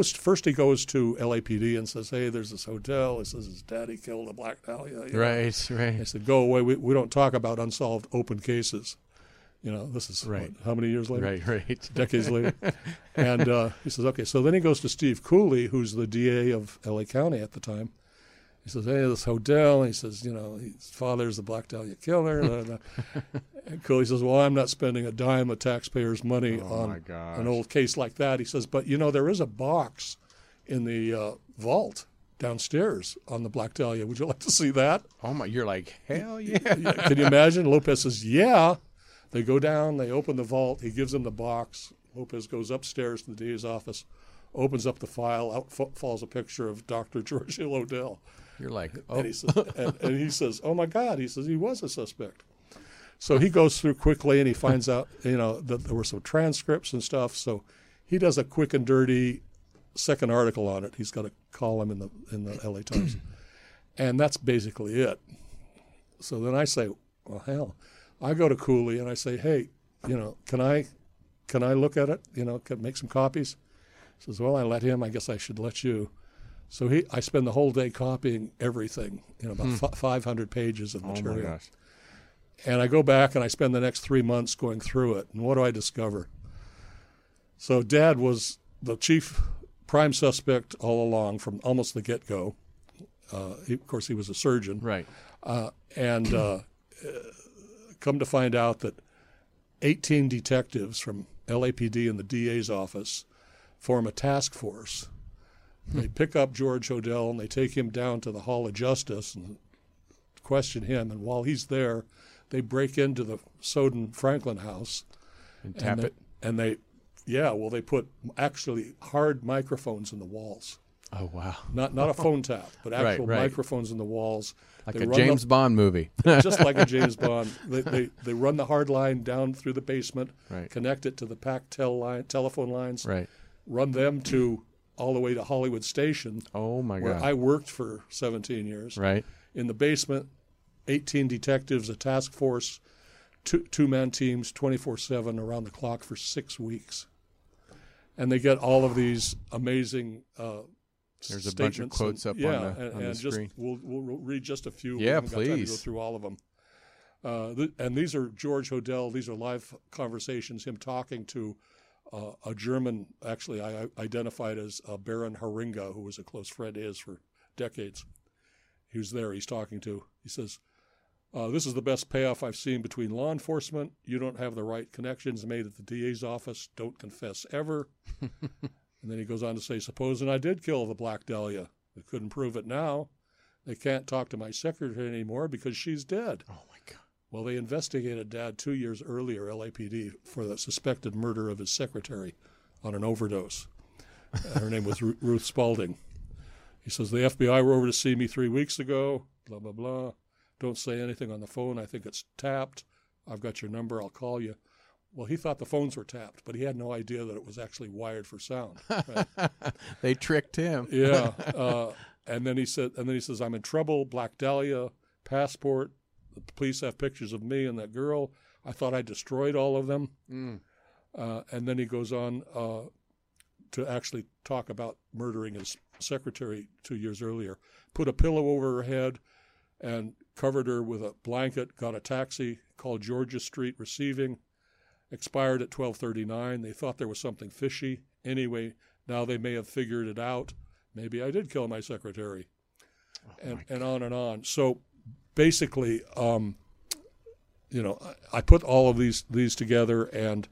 to LAPD and says, hey, there's this hotel. He says his daddy killed a black dahlia. Right. I said, go away. We don't talk about unsolved open cases. This is Right. how many years later? Right. Decades later. And he says, okay. So then he goes to Steve Cooley, who's the DA of LA County at the time. He says, hey, this hotel. He says, his father's the Black Dahlia killer. And Cooley says, well, I'm not spending a dime of taxpayers' money on an old case like that. He says, but, there is a box in the vault downstairs on the Black Dahlia. Would you like to see that? Oh my! You're like, hell yeah! Can you imagine? Lopez says, yeah. They go down. They open the vault. He gives them the box. Lopez goes upstairs to the DA's office, opens up the file. Out falls a picture of Dr. George Hill Odell. You're like, oh. And he says, oh my God. He says he was a suspect. So he goes through quickly and he finds out, that there were some transcripts and stuff. So he does a quick and dirty second article on it. He's got a column in the LA Times. And that's basically it. So then I say, well, hell. I go to Cooley and I say, hey, can I look at it? Can make some copies? He says, well, I let him. I guess I should let you. So I spend the whole day copying everything, about 500 pages of material. Oh my gosh. And I go back and I spend the next 3 months going through it. And what do I discover? So Dad was the chief prime suspect all along from almost the get-go. Of course, he was a surgeon. Right. And come to find out that 18 detectives from LAPD and the DA's office form a task force. They pick up George Odell and they take him down to the Hall of Justice and question him. And while he's there, they break into the Soden Franklin house And tap it. And they put actually hard microphones in the walls. Oh wow! Not a phone tap, but actual right. microphones in the walls. Like a James Bond movie. Just like a James Bond. They run the hard line down through the basement, Right. connect it to the PacTel telephone lines, Right. run them all the way to Hollywood Station, Oh my where god! I worked for 17 years. Right. In the basement, 18 detectives, a task force, two-man teams, 24/7 around the clock for 6 weeks. And they get all of these amazing There's a bunch of quotes up on the screen. We'll read just a few. Yeah, we haven't got time to please. go through all of them. And these are George Odell. These are live conversations, him talking to a German, actually I identified as Baron Haringa, who was a close friend of his for decades. He was there. He's talking to. He says, this is the best payoff I've seen between law enforcement. You don't have the right connections made at the DA's office. Don't confess ever. And then he goes on to say, supposing I did kill the Black Dahlia. They couldn't prove it now. They can't talk to my secretary anymore because she's dead. Oh, my God. Well, they investigated Dad 2 years earlier, LAPD, for the suspected murder of his secretary on an overdose. Her name was Ruth Spalding. He says, the FBI were over to see me 3 weeks ago, blah, blah, blah. Don't say anything on the phone. I think it's tapped. I've got your number. I'll call you. Well, he thought the phones were tapped, but he had no idea that it was actually wired for sound. Right? They tricked him. Yeah. And then he says, I'm in trouble. Black Dahlia, passport. The police have pictures of me and that girl. I thought I destroyed all of them. And then he goes on to actually talk about murdering his secretary 2 years earlier. Put a pillow over her head and covered her with a blanket, got a taxi, called Georgia Street receiving, expired at 12:39. They thought there was something fishy. Anyway, now they may have figured it out. Maybe I did kill my secretary. And on and on. So basically, I put all of these together, and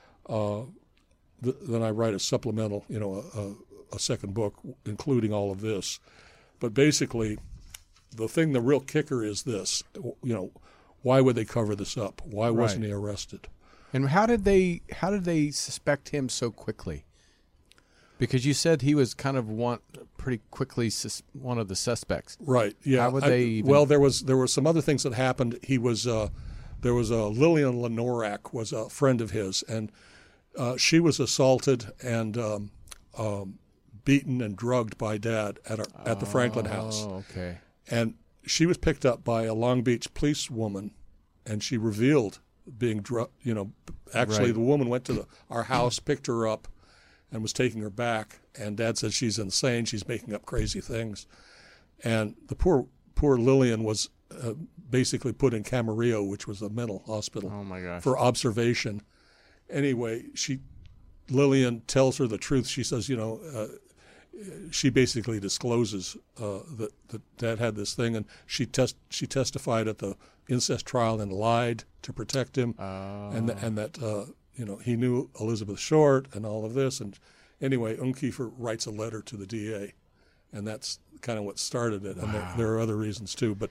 then I write a supplemental, a second book, including all of this. But basically, the real kicker is this, why would they cover this up? Why wasn't he arrested? And how did they suspect him so quickly? Because you said he was kind of pretty quickly one of the suspects. Right. Yeah. How would they even... Well, there were some other things that happened. He was there was Lillian Lenorak was a friend of his, and she was assaulted and beaten and drugged by Dad at the Franklin house. Oh, okay. And she was picked up by a Long Beach police woman, and she revealed being drugged. Actually, the woman went to our house, picked her up, and was taking her back. And Dad said she's insane. She's making up crazy things. And the poor Lillian was basically put in Camarillo, which was a mental hospital, oh my gosh, for observation. Anyway, Lillian tells her the truth. She says, she basically discloses that Dad had this thing, and she testified at the incest trial and lied to protect him, and that he knew Elizabeth Short and all of this. And anyway, Unkeefer writes a letter to the DA, and that's kind of what started it, and there are other reasons too. But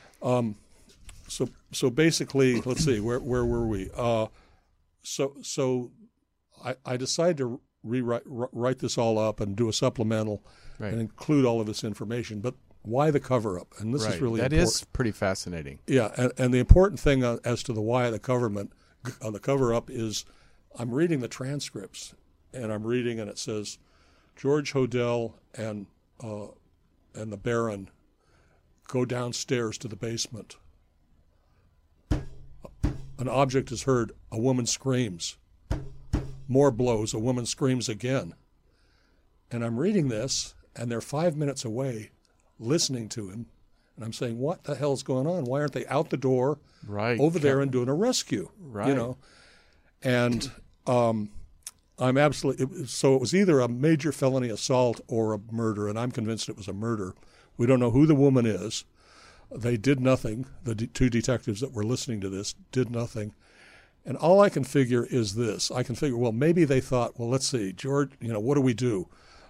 so basically, let's see, where were we? So I decided to write this all up and do a supplemental and include all of this information. But why the cover-up? And this is really important. That is pretty fascinating. Yeah, and the important thing as to the why of the cover-up is I'm reading the transcripts, and I'm reading, and it says George Hodel and the Baron go downstairs to the basement. An object is heard. A woman screams. More blows. A woman screams again. And I'm reading this, and they're 5 minutes away listening to him. And I'm saying, what the hell's going on? Why aren't they out the door over there and doing a rescue? Right. You know? And I'm absolutely... So it was either a major felony assault or a murder, and I'm convinced it was a murder. We don't know who the woman is. They did nothing. The two detectives that were listening to this did nothing. And all I can figure is this. I can figure, well, maybe they thought, well, let's see, George, what do we do?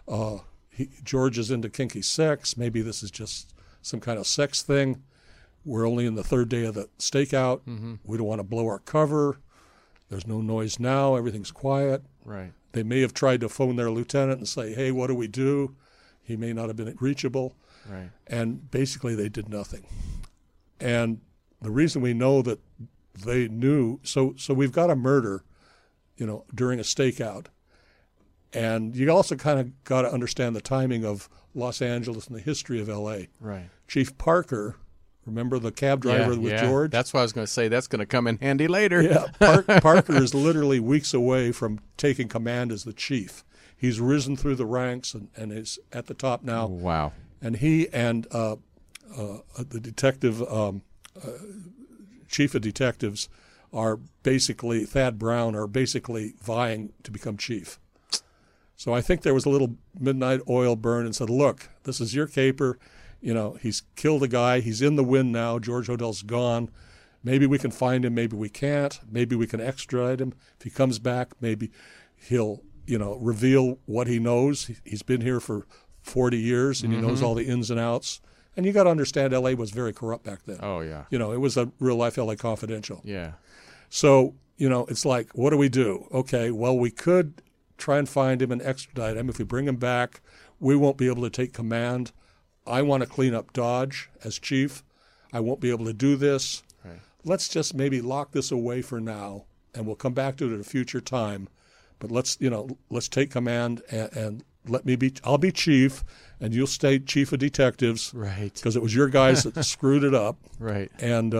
George is into kinky sex. Maybe this is just some kind of sex thing. We're only in the third day of the stakeout. Mm-hmm. We don't want to blow our cover. There's no noise now. Everything's quiet. Right. They may have tried to phone their lieutenant and say, hey, what do we do? He may not have been reachable. Right. And basically they did nothing. And the reason we know that they knew, so we've got a murder, during a stakeout. And you also kind of got to understand the timing of Los Angeles and the history of L.A. Right. Chief Parker, remember the cab driver with George? That's what I was going to say. That's going to come in handy later. Yeah, Parker is literally weeks away from taking command as the chief. He's risen through the ranks and is at the top now. Wow. And he and the detective, chief of detectives, are basically, Thad Brown, are basically vying to become chief. So I think there was a little midnight oil burn and said, look, this is your caper. He's killed a guy. He's in the wind now. George Hodel's gone. Maybe we can find him. Maybe we can't. Maybe we can extradite him. If he comes back, maybe he'll, reveal what he knows. He's been here for 40 years, and he knows all the ins and outs. And you got to understand, L.A. was very corrupt back then. Oh, yeah. It was a real-life L.A. Confidential. Yeah. So, it's like, what do we do? Okay, well, we could try and find him and extradite him. If we bring him back, we won't be able to take command. I want to clean up Dodge as chief. I won't be able to do this. Right. Let's just maybe lock this away for now, and we'll come back to it at a future time. But let's take command and I'll be chief, and you'll stay chief of detectives. Right. Because it was your guys that screwed it up. Right. And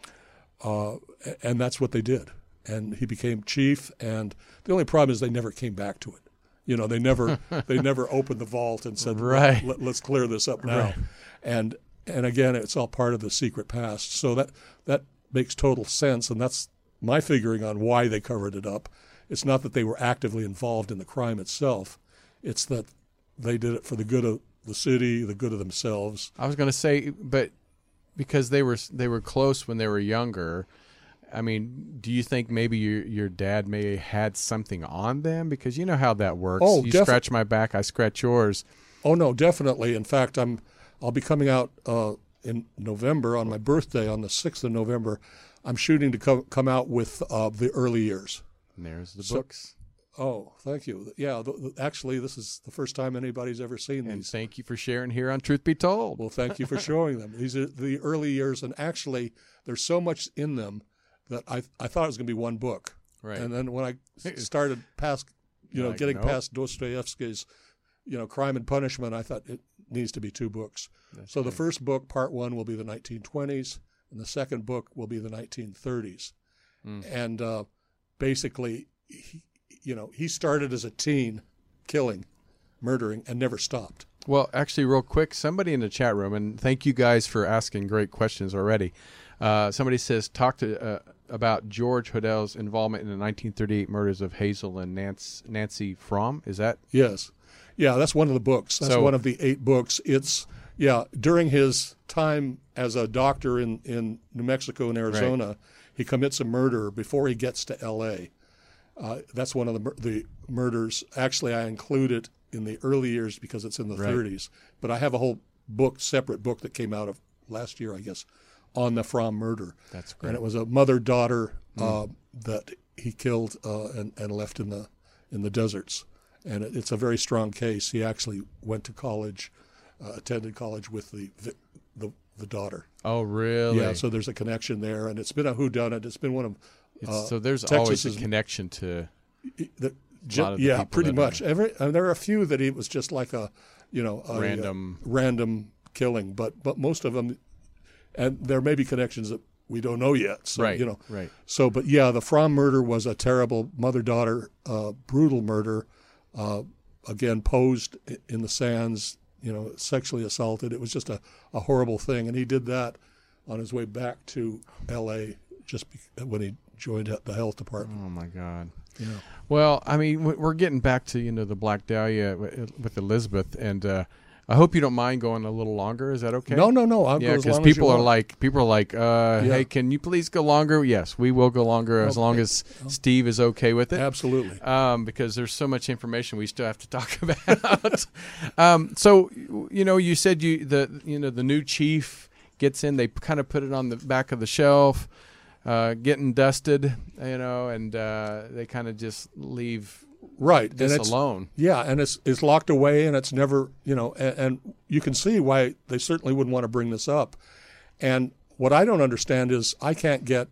that's what they did. And he became chief, and the only problem is they never came back to it. They never opened the vault and said, right. let's clear this up now. Right. And again, it's all part of the secret past. So that makes total sense, and that's my figuring on why they covered it up. It's not that they were actively involved in the crime itself. It's that they did it for the good of the city, the good of themselves. I was going to say, but because they were close when they were younger, I mean, do you think maybe your dad may have had something on them? Because you know how that works. Oh, you scratch my back, I scratch yours. Oh, no, definitely. In fact, I'll be coming out in November on my birthday, on the 6th of November. I'm shooting to come out with the early years. And there's the books. Oh, thank you. Yeah, actually, this is the first time anybody's ever seen these. And thank you for sharing here on Truth Be Told. Well, thank you for showing them. These are the early years, and actually, there's so much in them that I thought it was going to be one book. Right. And then when I started past, past Dostoevsky's, Crime and Punishment, I thought it needs to be two books. So the first book, part one, will be the 1920s, and the second book will be the 1930s. And basically, he started as a teen, killing, murdering, and never stopped. Well, actually, real quick, somebody in the chat room, and thank you guys for asking great questions already. Somebody says, talk about George Hodel's involvement in the 1938 murders of Hazel and Nancy Fromm. Is that? Yes. Yeah, that's one of the books. That's one of the 8 books. It's, during his time as a doctor in New Mexico and Arizona, right. He commits a murder before he gets to L.A. That's one of the murders. Actually, I include it in the early years because it's in the 30s. But I have a whole separate book that came out of last year, I guess, on the Fromm murder. That's great. And it was a mother-daughter that he killed and left in the deserts. And it's a very strong case. He actually went to college, attended college with the daughter. Oh, really? Yeah, so there's a connection there, and it's been a whodunit. It's been one of so there's Texas's, always a connection to a lot of the people pretty that much. And there are a few that it was just like a random killing, but most of them, and there may be connections that we don't know yet. So, right. Right. So, but yeah, the Fromm murder was a terrible mother-daughter, brutal murder. Again, posed in the sands, sexually assaulted. It was just a horrible thing. And he did that on his way back to L.A. just when he joined the health department. Oh, my God. Yeah. Well, I mean, we're getting back to, the Black Dahlia with Elizabeth, and I hope you don't mind going a little longer. Is that okay? No. I'll go as long as people you are want. like, hey, can you please go longer? Yes, we will go longer as long as Steve is okay with it. Absolutely. Because there's so much information we still have to talk about. So, you said the new chief gets in. They kind of put it on the back of the shelf, getting dusted, and they kind of just leave. Right, this and it's alone. Yeah, and it's locked away, and it's never, and you can see why they certainly wouldn't want to bring this up. And what I don't understand is I can't get,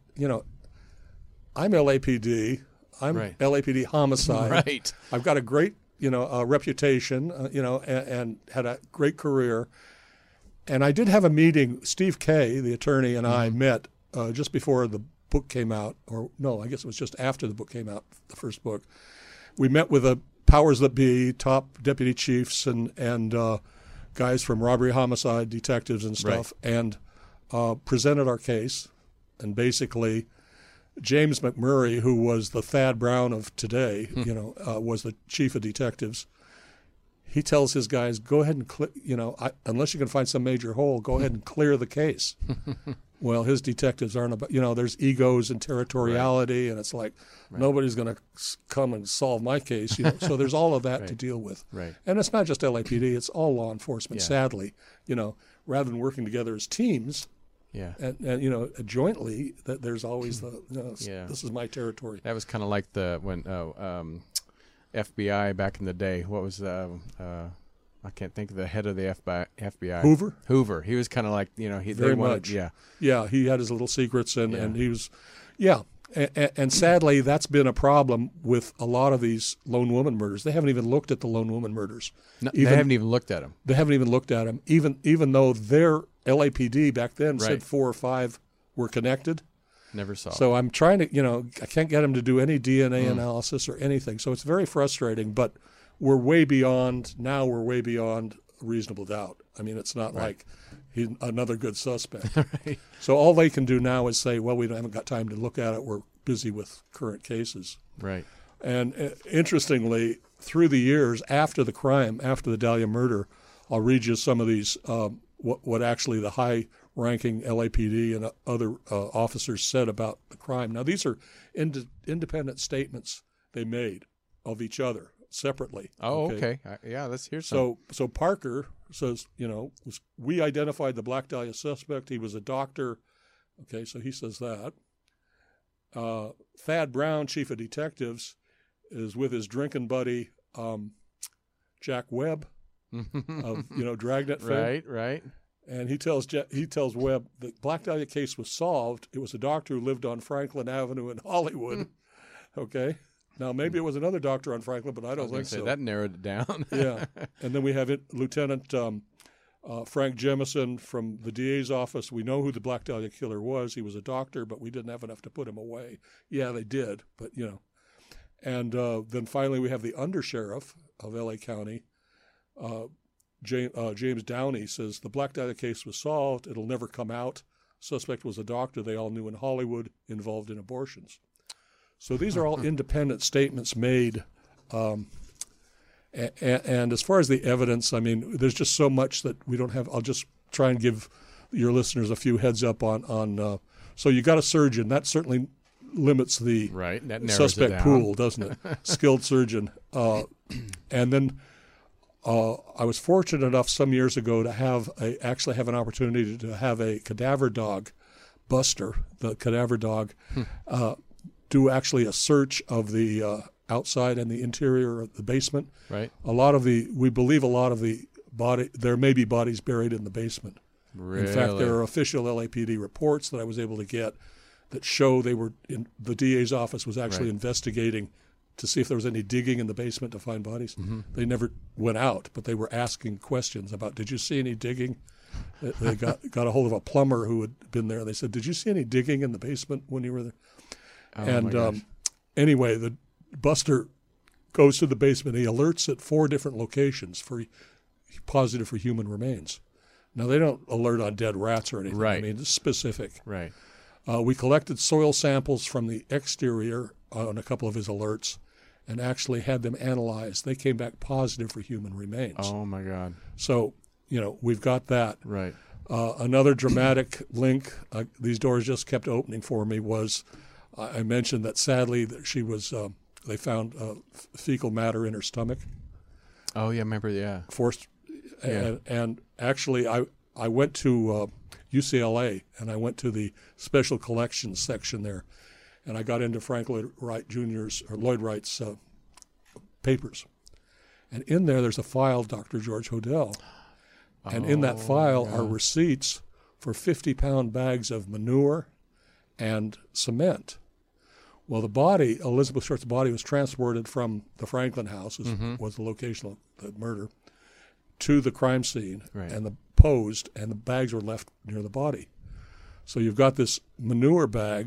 I'm LAPD, I'm right. LAPD homicide. Right. I've got a great, reputation, and had a great career. And I did have a meeting. Steve Kay, the attorney, and I met just before the book came out, or no, I guess it was just after the book came out, the first book. We met with the powers that be, top deputy chiefs and guys from robbery, homicide, detectives and stuff, right. and presented our case. And basically, James McMurray, who was the Thad Brown of today, was the chief of detectives. He tells his guys, go ahead and unless you can find some major hole, go ahead and clear the case. Well, his detectives aren't about, there's egos and territoriality, right. And it's like, right. Nobody's going to come and solve my case. So there's all of that right. to deal with. Right. And it's not just LAPD, it's all law enforcement, yeah. Sadly. Rather than working together as teams, yeah, and jointly, that there's always yeah. This is my territory. That was kind of like when FBI back in the day. What was I can't think of the head of the FBI. Hoover. He was kind of like, Very much. Yeah. Yeah, he had his little secrets, and he was, yeah. And sadly, that's been a problem with a lot of these lone woman murders. They haven't even looked at the lone woman murders. No, they haven't even looked at them. They haven't even looked at them, even though their LAPD back then right. said 4 or 5 were connected. Never saw. So I'm trying to, I can't get them to do any DNA analysis or anything. So it's very frustrating, but we're way beyond reasonable doubt. I mean, it's not right. like he's another good suspect. Right. So all they can do now is say, well, we haven't got time to look at it. We're busy with current cases. Right. And interestingly, through the years after the crime, after the Dahlia murder, I'll read you some of these, what actually the high-ranking LAPD and other officers said about the crime. Now, these are independent statements they made of each other separately. Oh, okay. Yeah, let's hear some. So Parker says, we identified the Black Dahlia suspect. He was a doctor. Okay, so he says that. Thad Brown, chief of detectives, is with his drinking buddy, Jack Webb, of Dragnet fame. Right. And he tells Webb the Black Dahlia case was solved. It was a doctor who lived on Franklin Avenue in Hollywood. Okay. Now, maybe it was another doctor on Franklin, but I don't think so. That narrowed it down. Yeah. And then we have Lieutenant Frank Jemison from the DA's office. We know who the Black Dahlia killer was. He was a doctor, but we didn't have enough to put him away. Yeah, they did, but, And then finally we have the undersheriff of L.A. County, James Downey, says the Black Dahlia case was solved. It'll never come out. Suspect was a doctor they all knew in Hollywood involved in abortions. So these are all independent statements made. And as far as the evidence, I mean, there's just so much that we don't have. I'll just try and give your listeners a few heads up on. So you got a surgeon. That certainly limits the that suspect pool, doesn't it? Skilled surgeon. And then I was fortunate enough some years ago to actually have an opportunity to have a cadaver dog, Buster, the cadaver dog, do actually a search of the outside and the interior of the basement. Right. We believe a lot of the there may be bodies buried in the basement. Really? In fact, there are official LAPD reports that I was able to get that show the DA's office was actually investigating to see if there was any digging in the basement to find bodies. Mm-hmm. They never went out, but they were asking questions about, did you see any digging? They got a hold of a plumber who had been there. They said, did you see any digging in the basement when you were there? Oh, and anyway, the Buster goes to the basement. He alerts at 4 different locations positive for human remains. Now, they don't alert on dead rats or anything. Right. I mean, it's specific. Right. We collected soil samples from the exterior on a couple of his alerts and actually had them analyzed. They came back positive for human remains. Oh, my God. So, we've got that. Right. Another dramatic link, these doors just kept opening for me, was I mentioned that sadly that she was, they found fecal matter in her stomach. Oh, yeah, I remember, yeah. Forced. Yeah. And actually, I went to UCLA, and I went to the special collections section there, and I got into Frank Lloyd Wright Jr.'s, or Lloyd Wright's papers. And in there's a file, Dr. George Hodel. And in that file are receipts for 50-pound bags of manure and cement. Well, the body, Elizabeth Short's body, was transported from the Franklin house, was the location of the murder, to the crime scene, and posed, and the bags were left near the body. So you've got this manure bag,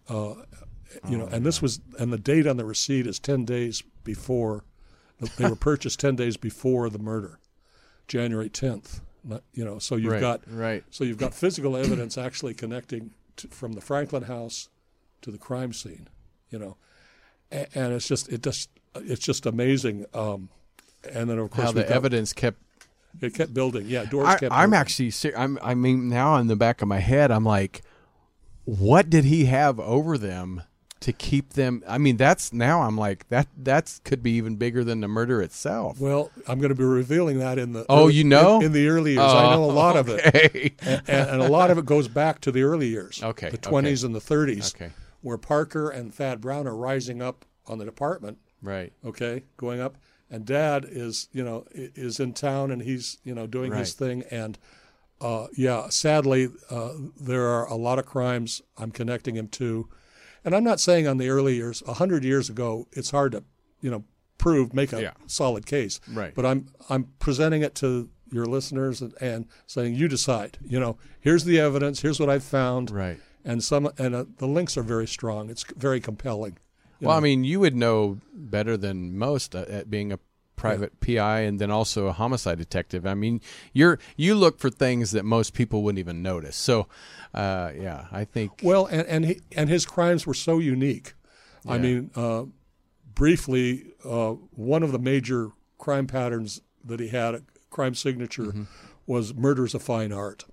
and the date on the receipt is 10 days before. They were purchased 10 days before the murder, January 10th. So you've got physical evidence actually connecting from the Franklin house to the crime scene, and it's just amazing. And then of course how the evidence kept building. Yeah, doors kept building. I'm actually I mean, now in the back of my head, I'm like, what did he have over them to keep them? I mean, I'm like, that could be even bigger than the murder itself. Well, I'm going to be revealing that in the in the early years. I know a lot of it, and a lot of it goes back to the early years, the 20s and the 30s, where Parker and Thad Brown are rising up on the department, going up. And Dad is in town, and he's doing his thing. And sadly, there are a lot of crimes I'm connecting him to. And I'm not saying on the early years, 100 years ago, it's hard to make a solid case. Right. But I'm presenting it to your listeners and saying, you decide. Here's the evidence. Here's what I've found. Right. And the links are very strong. It's very compelling. I mean, you would know better than most at being a private PI and then also a homicide detective. I mean, you look for things that most people wouldn't even notice. So, I think. Well, and his crimes were so unique. Yeah. I mean, briefly, one of the major crime patterns that he had, a crime signature, was murder is a fine art.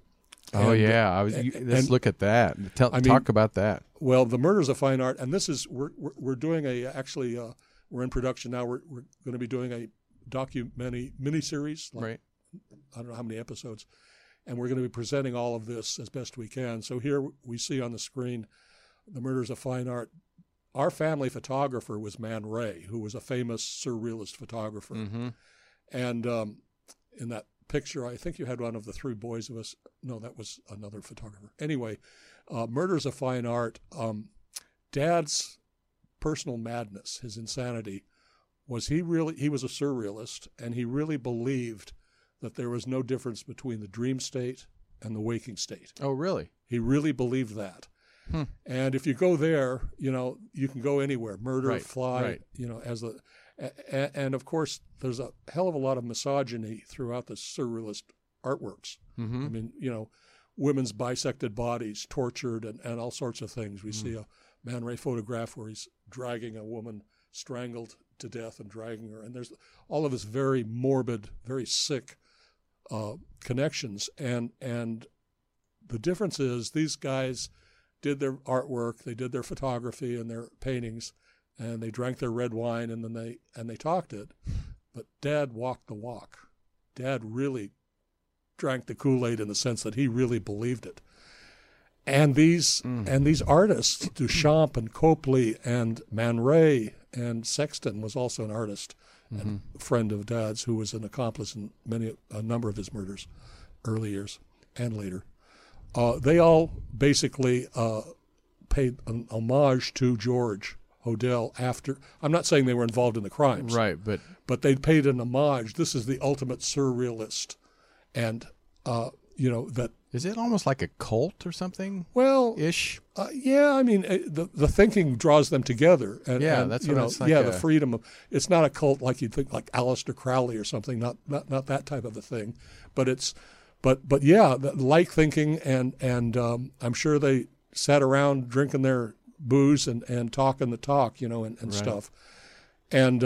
Let's look at that. Talk about that. Well, the murder is a fine art, and this is we're doing we're in production now. We're going to be doing a documentary miniseries. I don't know how many episodes, and we're going to be presenting all of this as best we can. So here we see on the screen, the murder is a fine art. Our family photographer was Man Ray, who was a famous surrealist photographer, and in that picture, I think you had one of the 3 boys of us. No, that was another photographer. Anyway, murder is a fine art. Dad's personal madness, his insanity, was he was a surrealist, and he really believed that there was no difference between the dream state and the waking state. Oh, really? He really believed that. And if you go there, you can go anywhere. Murder, fly, and of course, there's a hell of a lot of misogyny throughout the surrealist artworks. I mean, women's bisected bodies, tortured, and all sorts of things. We see a Man Ray photograph where he's dragging a woman strangled to death and dragging her. And there's all of this very morbid, very sick connections. And the difference is these guys did their artwork, they did their photography and their paintings, and they drank their red wine, and then they talked it. But Dad walked the walk. Dad really drank the Kool-Aid in the sense that he really believed it. And these artists, Duchamp and Copley and Man Ray, and Sexton was also an artist and a friend of Dad's who was an accomplice in a number of his murders, early years and later. They all basically paid an homage to George Hodel after. I'm not saying they were involved in the crimes, right? But they paid an homage. This is the ultimate surrealist, and that. Is it almost like a cult or something? Well, ish. Yeah, I mean the thinking draws them together, and that's what it's like. The freedom of. It's not a cult like you'd think, like Aleister Crowley or something. Not that type of a thing, but it's. But yeah, like thinking, and I'm sure they sat around drinking their booze and talking the talk, and right. stuff. And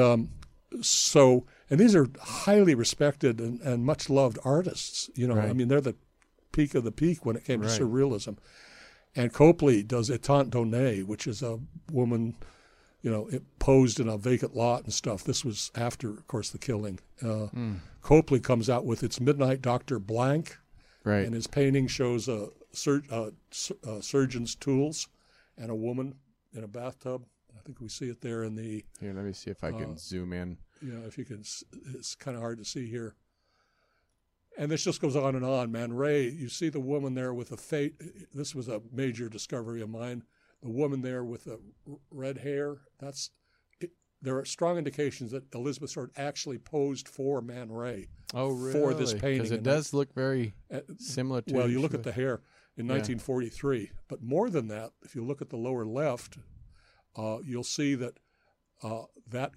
and these are highly respected and much loved artists. Right. I mean, they're the peak of the peak when it came to right. surrealism. And Copley does Étant Donné, which is a woman, it posed in a vacant lot and stuff. This was after, of course, the killing. Copley comes out with It's Midnight Dr. Blank, right. and his painting shows a surgeon's tools and a woman in a bathtub. I think we see it there in the... Here, let me see if I can zoom in. If you can, it's kind of hard to see here. And this just goes on and on. Man Ray, you see the woman there with this was a major discovery of mine. The woman there with the red hair, there are strong indications that Elizabeth Short actually posed for Man Ray. Oh, really? For this painting. Because it does look very similar to... Well, you look at the hair in 1943. But more than that, if you look at the lower left, you'll see that that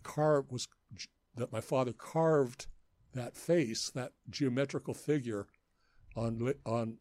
my father carved that face, that geometrical figure on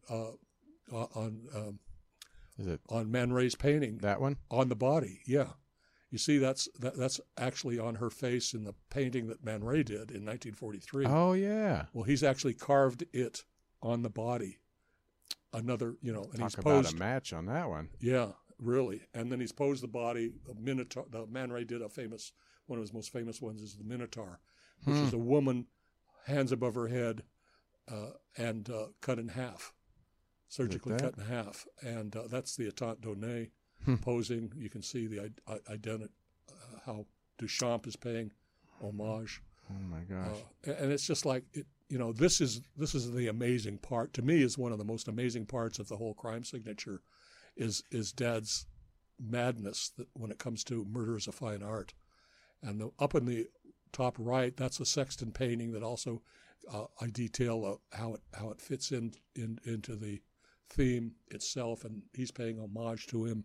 Man Ray's painting. That one? On the body, yeah. You see, that's actually on her face in the painting that Man Ray did in 1943. Oh, yeah. Well, he's actually carved it on the body. Another, and he's posed. Talk about a match on that one. Yeah, really. And then he's posed the body. Minotaur. The Man Ray did one of his most famous ones is the Minotaur, which is a woman, hands above her head, and cut in half, surgically cut in half. And that's the Étant Donné. Posing, you can see the identity, how Duchamp is paying homage. Oh my gosh! And it's just like this is the amazing part. To me, is one of the most amazing parts of the whole crime signature, is Dad's madness that when it comes to murder as a fine art. And up in the top right, that's a Sexton painting that also I detail how it fits into the theme itself, and he's paying homage to him.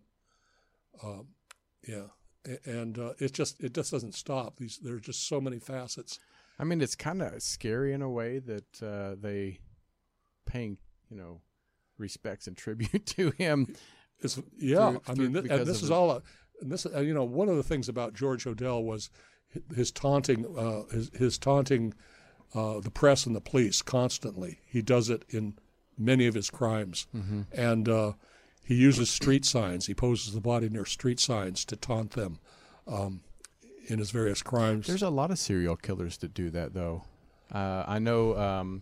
It just doesn't stop. There are just so many facets. I mean, it's kind of scary in a way that they paying respects and tribute to him. This is all. One of the things about George Hodel was his taunting, his taunting the press and the police constantly. He does it in many of his crimes, and. He uses street signs. He poses the body near street signs to taunt them in his various crimes. There's a lot of serial killers that do that, though. I know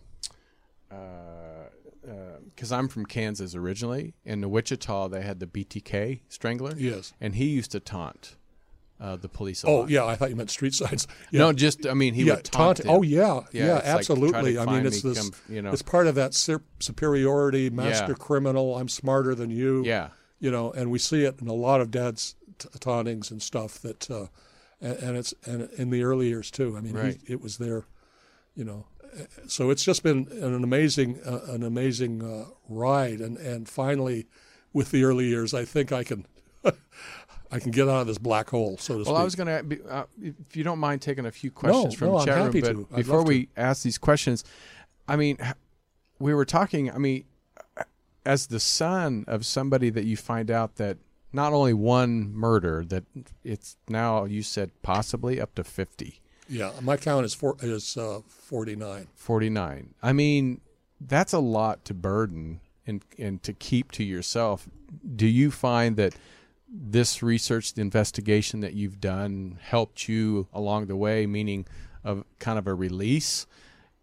because I'm from Kansas originally. In Wichita, they had the BTK Strangler. Yes. And he used to taunt the police a lot. Oh, yeah. I thought you meant street signs. Yeah. No, he would taunt them. Oh, yeah. Yeah, absolutely. Like, I mean, it's it's part of that superiority, master criminal, I'm smarter than you. Yeah. And we see it in a lot of Dad's tauntings and stuff that, and in the early years, too. I mean, right. it was there, So it's just been an amazing ride. And finally, with the early years, I think I can... I can get out of this black hole, so to speak. Well, I was going to, if you don't mind taking a few questions from the chat I'm happy room, to. But before we ask these questions, I mean, we were talking, as the son of somebody that you find out that not only one murder, that it's now, you said possibly up to 50. Yeah, my count is 49. 49. I mean, that's a lot to burden and to keep to yourself. Do you find that this research, the investigation that you've done, helped you along the way, meaning of kind of a release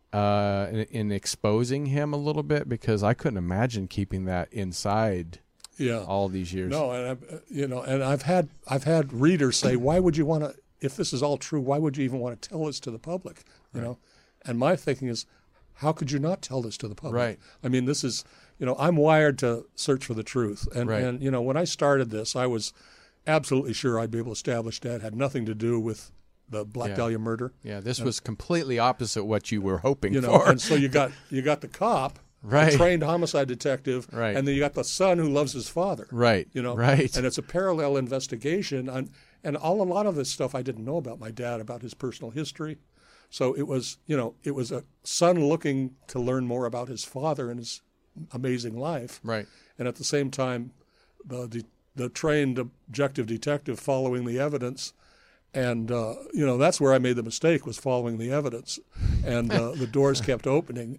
in exposing him a little bit, because I couldn't imagine keeping that inside all these years. No, and I've had readers say, why would you want to, if this is all true, why would you even want to tell this to the public? You know, and my thinking is, how could you not tell this to the public? Right. I mean, this is, I'm wired to search for the truth. And, when I started this, I was absolutely sure I'd be able to establish Dad had nothing to do with the Black Dahlia murder. Yeah, this was completely opposite what you were hoping for. And so you got the cop, right, the trained homicide detective, right, and then you got the son who loves his father. Right. Right. And it's a parallel investigation and a lot of this stuff I didn't know about my dad, about his personal history. So it was a son looking to learn more about his father and his amazing life. Right. And at the same time, the trained objective detective following the evidence. And, that's where I made the mistake, was following the evidence. And the doors kept opening.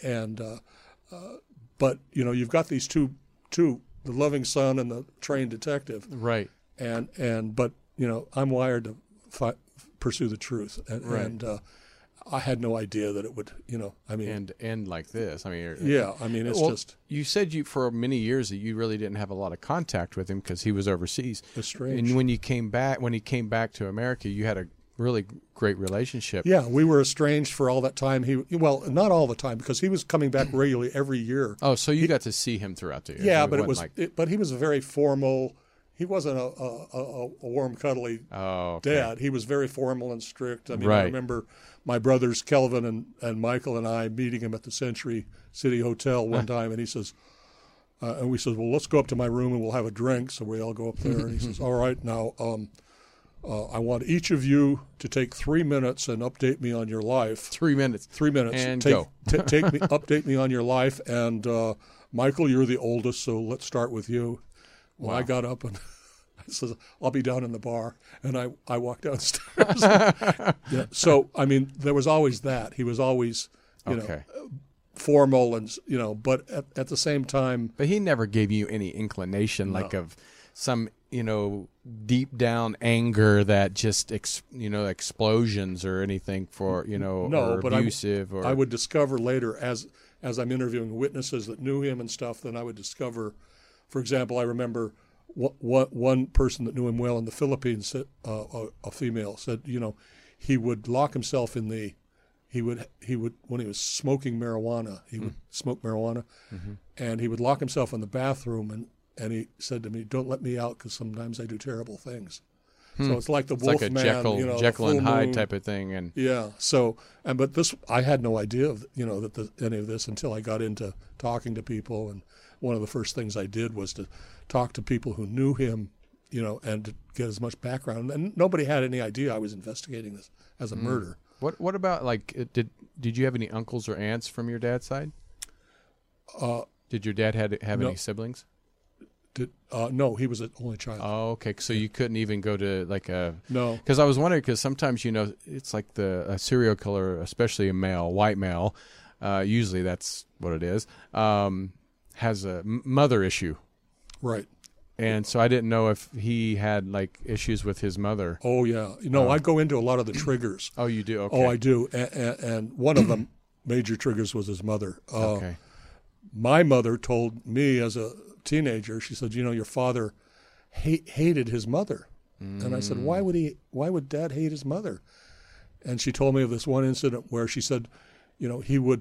But, you've got these two, the loving son and the trained detective. Right. But I'm wired to pursue the truth. And I had no idea that it would, and end like this. It's just. You said for many years that you really didn't have a lot of contact with him because he was overseas. It's strange. And when he came back to America, you had a really great relationship. Yeah, we were estranged for all that time. Not all the time, because he was coming back regularly every year. Oh, so you got to see him throughout the year. Yeah, but but he was a very formal. He wasn't a warm, cuddly dad. He was very formal and strict. I remember my brothers Kelvin and Michael and I meeting him at the Century City Hotel one time, and he says, and we said, well, let's go up to my room and we'll have a drink. So we all go up there, and he says, all right, now I want each of you to take 3 minutes and update me on your life. 3 minutes. 3 minutes. And go. Update me on your life. And Michael, you're the oldest, so let's start with you. Well, I got up and I said, I'll be down in the bar. And I walked downstairs. So, there was always that. He was always, formal and, but at the same time. But he never gave you any inclination of some, deep down anger that just, explosions or anything for, or abusive. I would discover later as I'm interviewing witnesses that knew him and stuff, then I would discover. For example, I remember one person that knew him well in the Philippines, a female, said, he would lock himself in he would when he was smoking marijuana, he would smoke marijuana, and he would lock himself in the bathroom, and he said to me, don't let me out because sometimes I do terrible things. So it's like the wolf like a man, Jekyll and Hyde moon type of thing. And yeah. So, but this, I had no idea of, that any of this until I got into talking to people. And one of the first things I did was to talk to people who knew him, and to get as much background. And nobody had any idea I was investigating this as a murder. What about did you have any uncles or aunts from your dad's side? Did your dad have any siblings? No, he was an only child. Oh, okay. So you couldn't even go to no. Because I was wondering, because sometimes it's like a serial killer, especially a male, white male. Usually that's what it is. Has a mother issue, right? And so I didn't know if he had issues with his mother. Oh yeah, I go into a lot of the triggers. Oh, you do? Okay. Oh, I do, and one of them major triggers was his mother. Okay. My mother told me as a teenager, she said, your father hated his mother. And I said, why would Dad hate his mother? And she told me of this one incident where she said, he would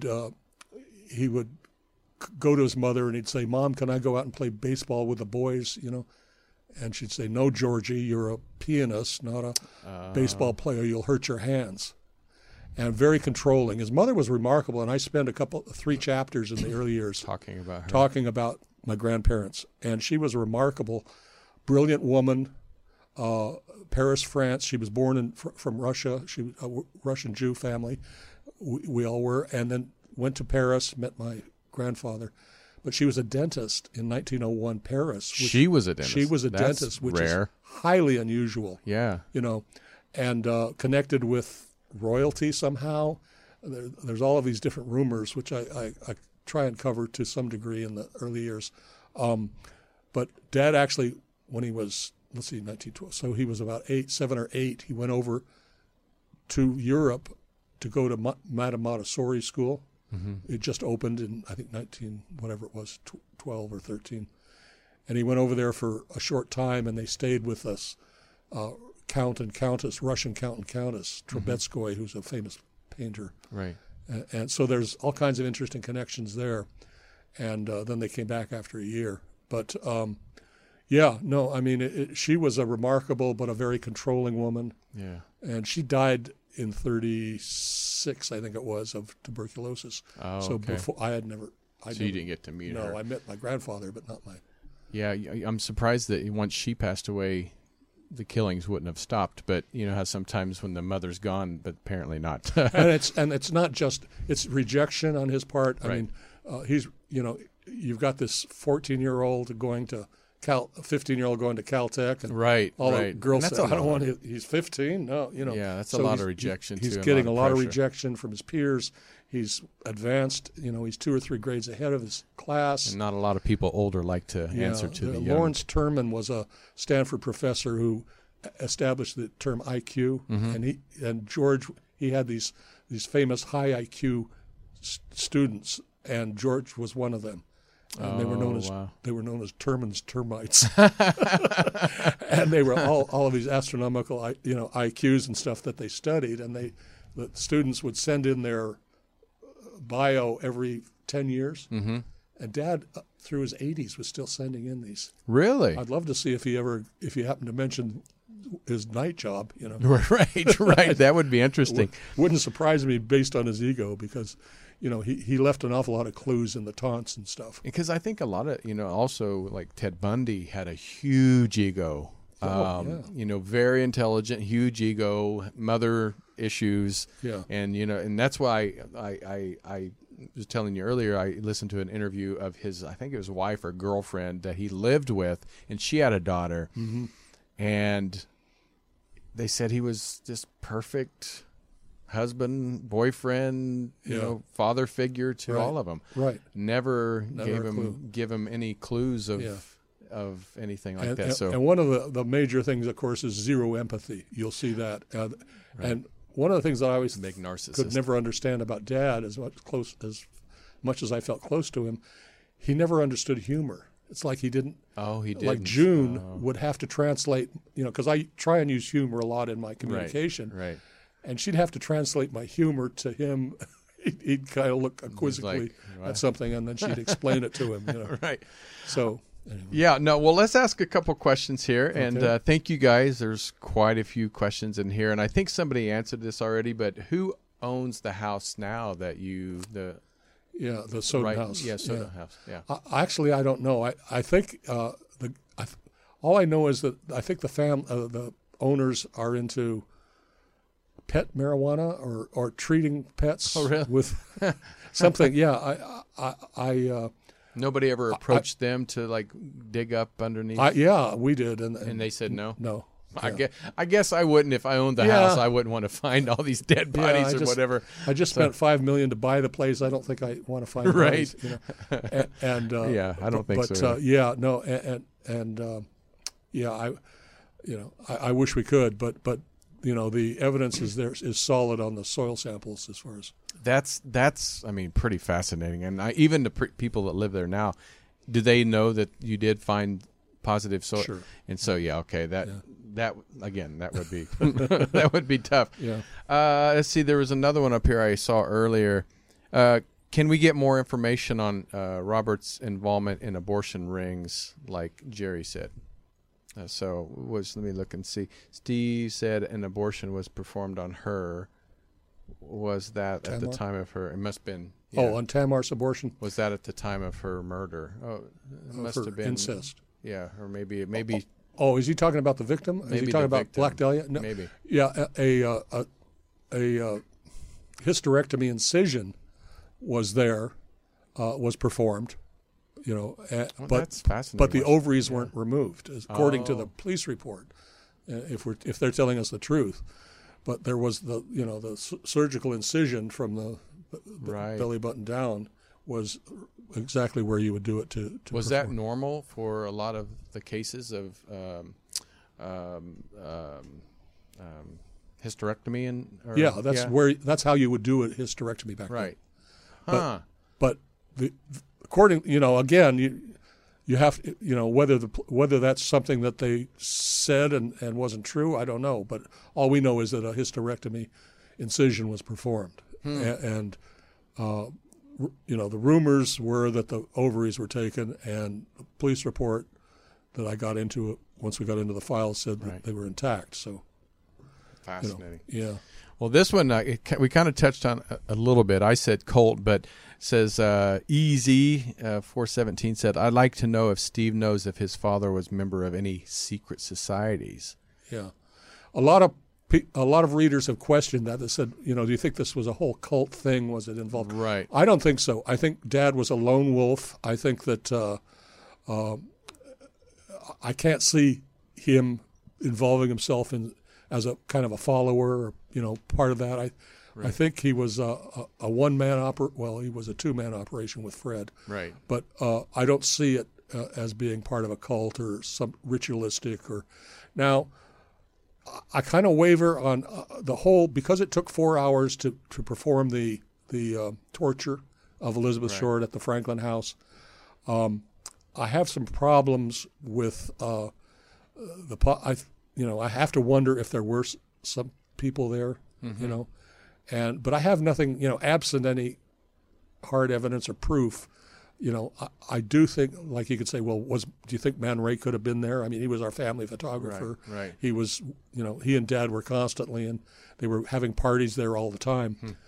go to his mother and he'd say, Mom, can I go out and play baseball with the boys? And she'd say, no, Georgie, you're a pianist, not a baseball player. You'll hurt your hands. And very controlling. His mother was remarkable, and I spent 3 chapters in the early years talking about her. Talking about my grandparents. And she was a remarkable, brilliant woman, Paris, France. She was born from Russia. She was a Russian Jew family. We all were. And then went to Paris, met my grandfather. But she was a dentist in 1901 Paris. She was a dentist. She was a That's dentist, which rare. is highly unusual. Yeah. And connected with royalty somehow. There's all of these different rumors, which I try and cover to some degree in the early years. But Dad actually, when he was, 1912, so he was about 7 or 8, he went over to Europe to go to Madame Montessori school. It just opened in, I think, 12 or 13. And he went over there for a short time, and they stayed with us, Count and Countess, Russian Count and Countess Trubetskoy, who's a famous painter. Right. And so there's all kinds of interesting connections there. And then they came back after a year. But, she was a remarkable but a very controlling woman. Yeah. And she died in 36, I think it was, of tuberculosis. Oh, so okay. before I had never. You didn't get to meet her. No, I met my grandfather, but not my. Yeah, I'm surprised that once she passed away, the killings wouldn't have stopped. But you know how sometimes when the mother's gone, but apparently not. and it's not just it's rejection on his part. I Right. mean, you've got this 14-year-old going to 15-year-old going to Caltech, and Right. all right. the girls And say, that's "I don't want to." He's 15. No, Yeah, that's a So lot he's- of rejection. He's too, getting a lot of pressure. rejection from his peers. He's advanced. He's 2 or 3 grades ahead of his class. And not a lot of people older like to answer to the young. Lawrence Terman was a Stanford professor who established the term IQ, and George he had these famous high IQ students, and George was one of them. And they were known as Terman's termites, and they were all of these astronomical IQs and stuff that they studied, and the students would send in their bio every 10 years. Mm-hmm. And Dad, through his 80s, was still sending in these. Really? I'd love to see if he happened to mention his night job. Right. That would be interesting. Wouldn't surprise me based on his ego, because he left an awful lot of clues in the taunts and stuff. Because I think a lot of, also like Ted Bundy had a huge ego. Very intelligent, huge ego, mother issues. Yeah. And that's why I was telling you earlier, I listened to an interview of his, I think it was wife or girlfriend that he lived with, and she had a daughter. Mm-hmm. And they said he was this perfect husband, boyfriend, father figure to all of them. Right. Never a give him any clues of anything like that. And one of the major things, of course, is zero empathy. You'll see that. And one of the things that I always big narcissist. could never understand about Dad, as much as I felt close to him, he never understood humor. It's like he didn't. Oh, he didn't. Like June would have to translate, because I try and use humor a lot in my communication. Right. And she'd have to translate my humor to him. He'd kind of look quizzically at something, and then she'd explain it to him. Right. So, anyway. Yeah. No. Well, let's ask a couple questions here, and thank you guys. There's quite a few questions in here, and I think somebody answered this already. But who owns the house now that the Soden house. Yeah, Soden house. Yeah. Actually, I don't know. I think all I know is that I think the owners are into pet marijuana or treating pets with something. Yeah, I nobody ever approached them to dig up underneath. We did, and they said no. No. I guess I wouldn't if I owned the house. I wouldn't want to find all these dead bodies or whatever. I just spent $5 million to buy the place. I don't think I want to find bodies. And I don't think so. I wish we could, but the evidence is solid on the soil samples as far as that's pretty fascinating. And even the people that live there now, do they know that you did find positive soil? Sure. And so that again, that would be that would be tough. Yeah. Let's see. There was another one up here I saw earlier. Can we get more information on Robert's involvement in abortion rings, like Jerry said? Let me look and see. Steve said an abortion was performed on her. Was that Tamar? At the time of her? It must have been. Yeah. Oh, on Tamar's abortion? Was that at the time of her murder? Oh, it must have been incest. Yeah, or maybe. Oh, is he talking about the victim? Is he talking about victim. Black Dahlia? No. Maybe. Yeah, a hysterectomy incision was performed. But that's fascinating. But the ovaries weren't removed, according to the police report. If they're telling us the truth, but there was the surgical incision from the belly button down was exactly where you would do it to was perform. That normal for a lot of the cases of hysterectomy and Yeah, that's how you would do a hysterectomy back then. right. Huh. But according, again, you have, whether that's something that they said and wasn't true, I don't know. But all we know is that a hysterectomy incision was performed, and the rumors were that the ovaries were taken, and the police report that I got into once we got into the files said that they were intact. So fascinating. Yeah. Well, this one we kind of touched on a little bit. I said Colt, but it says EZ417 said, "I'd like to know if Steve knows if his father was a member of any secret societies." Yeah, a lot of readers have questioned that. They said, do you think this was a whole cult thing? Was it involved? Right. I don't think so. I think Dad was a lone wolf. I think that I can't see him involving himself as a kind of a follower, or, part of that. I think he was a one-man he was a two-man operation with Fred. Right. But I don't see it as being part of a cult or some ritualistic or. Now, I kind of waver on the whole, because it took 4 hours to perform the torture of Elizabeth Short at the Franklin house. I have some problems with I have to wonder if there were some people there, but I have nothing, absent any hard evidence or proof. I do think, like you could say, well, do you think Man Ray could have been there? I mean, he was our family photographer. Right. He was, he and Dad were constantly, and they were having parties there all the time.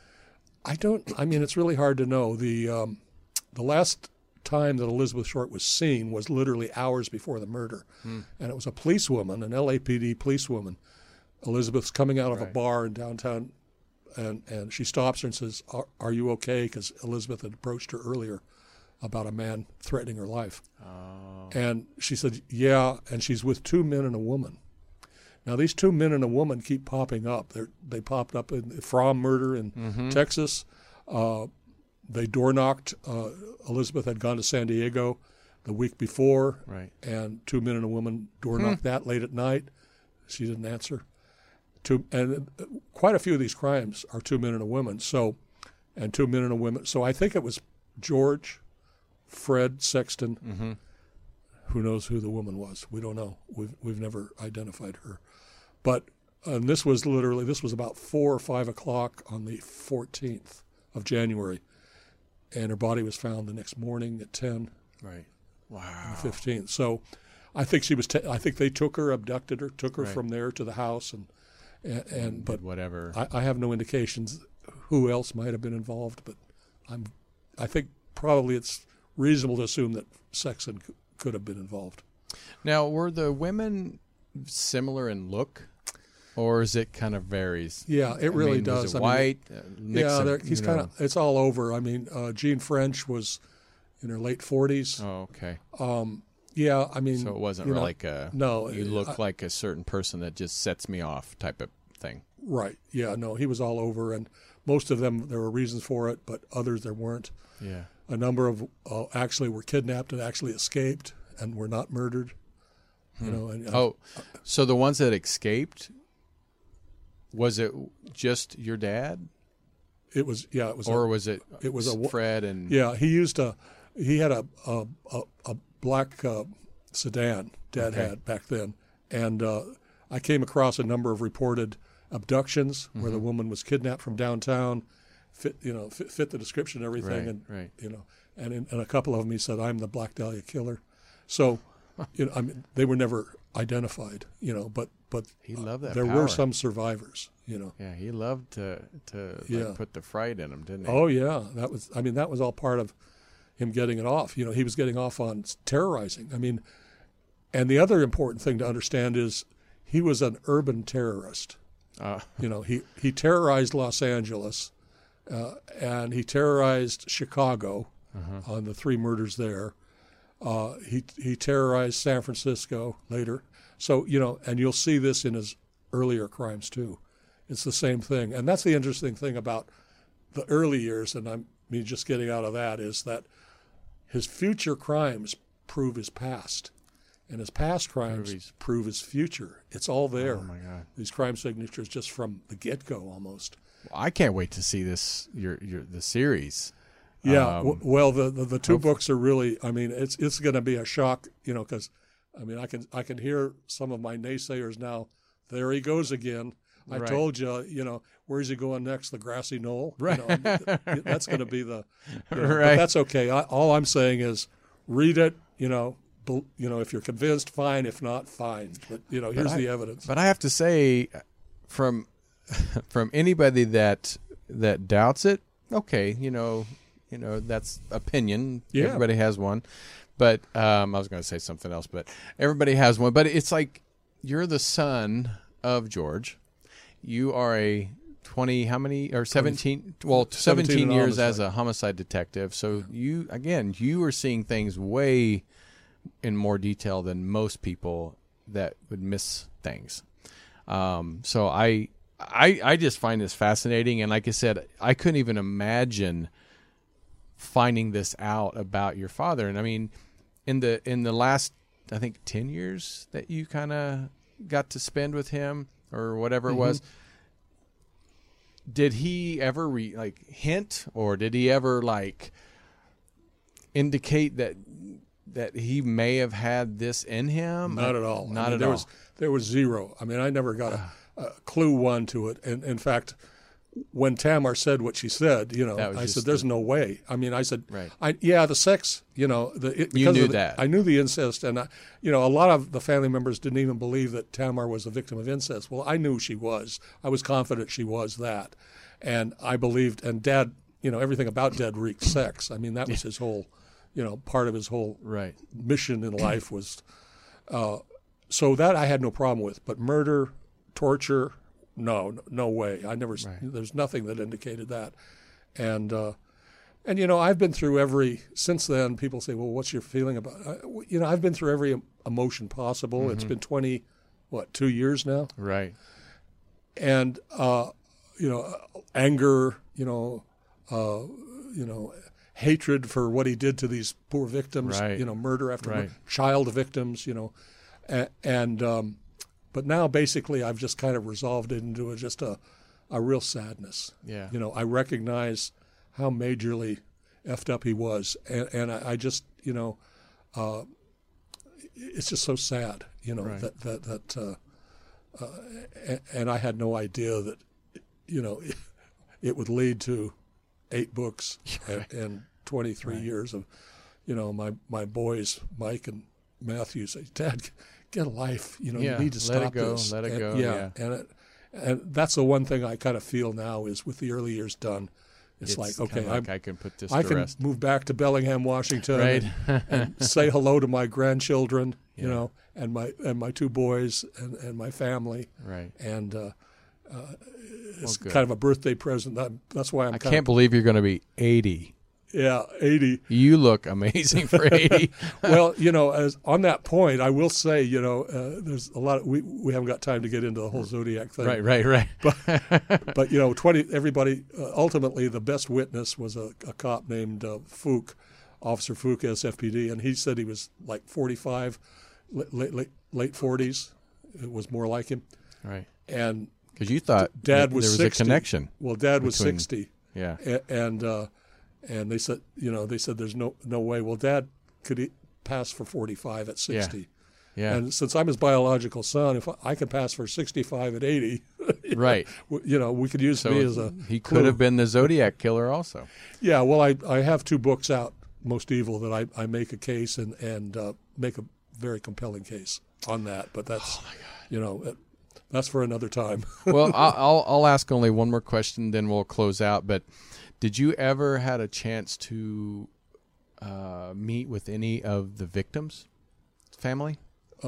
It's really hard to know. The last time that Elizabeth Short was seen was literally hours before the murder. And it was a policewoman, an LAPD policewoman. Elizabeth's coming out of a bar in downtown, and she stops her and says, are you okay? Because Elizabeth had approached her earlier about a man threatening her life. Oh. And she said, yeah, and she's with two men and a woman. Now, these two men and a woman keep popping up. They popped up in the Fromm murder in Texas. They door-knocked. Elizabeth had gone to San Diego the week before, and two men and a woman door-knocked that late at night. She didn't answer. And quite a few of these crimes are two men and a woman, and two men and a woman. So I think it was George, Fred Sexton. Who knows who the woman was? We don't know. We've never identified her. But this was about 4 or 5 o'clock on the 14th of January, and her body was found the next morning at 10. Right. Wow. On the 15th. So I think she was. I think they took her, abducted her, took her from there to the house, but whatever. I have no indications who else might have been involved, but I think probably it's reasonable to assume that Sexton could have been involved. Now, were the women similar in look, or is it kind of varies? Yeah, it really does. Was it white? Nixon, he's kind of. It's all over. I mean, Jean French was in her late 40s. Oh, okay. Yeah, I mean. So it wasn't like no. You look like a certain person that just sets me off type of thing. Right. Yeah. No, he was all over, and most of them there were reasons for it, but others there weren't. Yeah. A number of actually were kidnapped and actually escaped and were not murdered. So the ones that escaped, was it just your dad? It was. Yeah. It was. Or was it? It was Fred and. Yeah. He had a black sedan. Dad had back then, and I came across a number of reported abductions where the woman was kidnapped from downtown. Fit the description and everything, and a couple of them he said, "I'm the Black Dahlia killer." So, they were never identified, but he loved that. There power. were some survivors, Yeah, he loved to put the fright in them, didn't he? Oh yeah, that was all part of him getting it off. He was getting off on terrorizing. I mean, and the other important thing to understand is he was an urban terrorist. He terrorized Los Angeles. And he terrorized Chicago on the 3 murders there. He terrorized San Francisco later. So, and you'll see this in his earlier crimes too. It's the same thing. And that's the interesting thing about the early years, and just getting out of that, is that his future crimes prove his past. and his past crimes prove his future. It's all there. Oh my God! These crime signatures just from the get-go almost. Well, I can't wait to see this the series. Yeah, well, the two books are really. I mean, it's going to be a shock, because, I mean, I can hear some of my naysayers now. There he goes again. I told you, where's he going next? The grassy knoll. Right. That's going to be the. Right. But that's okay. All I'm saying is, read it. If you're convinced, fine. If not, fine. But here's the evidence. But I have to say, from anybody that doubts it, okay, that's opinion. Yeah. Everybody has one. But I was going to say something else, but everybody has one. But it's like you're the son of George. You are a 20, how many, or 17, 17 years as a homicide detective. So you are seeing things way in more detail than most people that would miss things. So I just find this fascinating. And like I said, I couldn't even imagine finding this out about your father. And I mean, in the last, I think 10 years that you kind of got to spend with him or whatever it was, did he ever hint, or did he ever indicate that he may have had this in him? Not at all. Not at all. There was zero. I mean, I never got a clue one to it. And in fact, when Tamar said what she said, I said, "There's no way." I mean, I said, right. The sex, you knew that. I knew the incest, and a lot of the family members didn't even believe that Tamar was a victim of incest. Well, I knew she was. I was confident she was that, and I believed. And Dad, everything about Dad reeked sex. I mean, that was his whole, part of his whole mission in life was. So that I had no problem with, but murder, torture. No way. I never. Right. There's nothing that indicated that, and I've been through since then. People say, "Well, what's your feeling about?" I've been through every emotion possible. Mm-hmm. It's been 2 years now, right? And anger, hatred for what he did to these poor victims, right. Murder after murder, child victims, But now, basically, I've just kind of resolved it into just a real sadness. Yeah. I recognize how majorly effed up he was, and I just, it's just so sad, right. that and I had no idea that, it would lead to 8 books and 23 years of, my boys, Mike and Matthew, say, "Dad, get a life. You need to stop this. Let it go. Yeah. And that's the one thing I kind of feel now is with the early years done, it's like, okay, I can put this I to can rest. move back to Bellingham, Washington, right. and say hello to my grandchildren, and my 2 boys and my family. Right. And it's kind of a birthday present. That's why I can't believe you're going to be 80. Yeah, 80. You look amazing for 80. Well, as on that point, I will say, there's a lot of, we haven't got time to get into the whole Zodiac thing. Right. But 20. Everybody ultimately, the best witness was a cop named Fook, Officer Fook, SFPD, and he said he was like 45, late 40s. It was more like him. Right. And because you thought Dad was there was 60. A connection. Well, Dad was 60. Yeah. And they said, there's no way. Well, Dad could pass for 45 at 60. Yeah. And since I'm his biological son, if I could pass for 65 at 80, right. We could use me as a He clue. could have been the Zodiac killer also. Yeah, well, I have 2 books out, Most Evil, that I make a case and make a very compelling case on that. But that's, that's for another time. Well, I'll ask only one more question, then we'll close out. But did you ever had a chance to meet with any of the victims' family?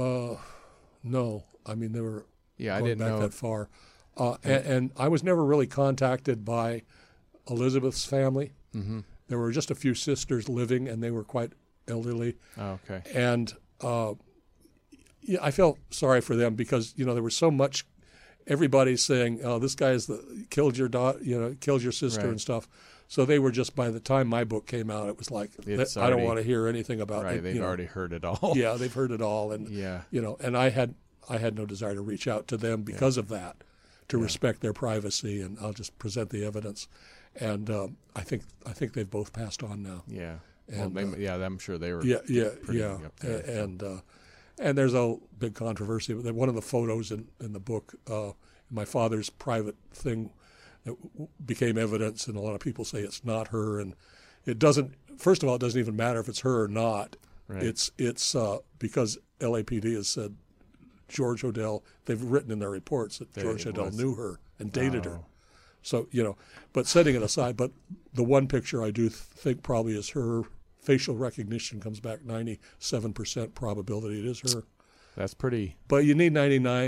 No. I mean, they were I going didn't back know that far. And I was never really contacted by Elizabeth's family. Mm-hmm. There were just a few sisters living, and they were quite elderly. Oh, okay. And I felt sorry for them because there was so much. Everybody's saying, "Oh, this guy's killed your daughter, killed your sister," right. and stuff. So they were just, by the time my book came out, it was like, I don't want to hear anything about it. Right, they've already heard it all. Yeah, they've heard it all. And, and I had no desire to reach out to them because of that, to respect their privacy, and I'll just present the evidence. And I think they've both passed on now. Yeah. And, I'm sure they were. And there's a big controversy. One of the photos in the book, my father's private thing, that became evidence, and a lot of people say it's not her. And it doesn't. First of all, it doesn't even matter if it's her or not. Right. It's because LAPD has said George Hodel. They've written in their reports that George Hodel knew her and dated her. So but setting it aside, but the one picture I do think probably is her. Facial recognition comes back 97% probability it is her. That's pretty. But you need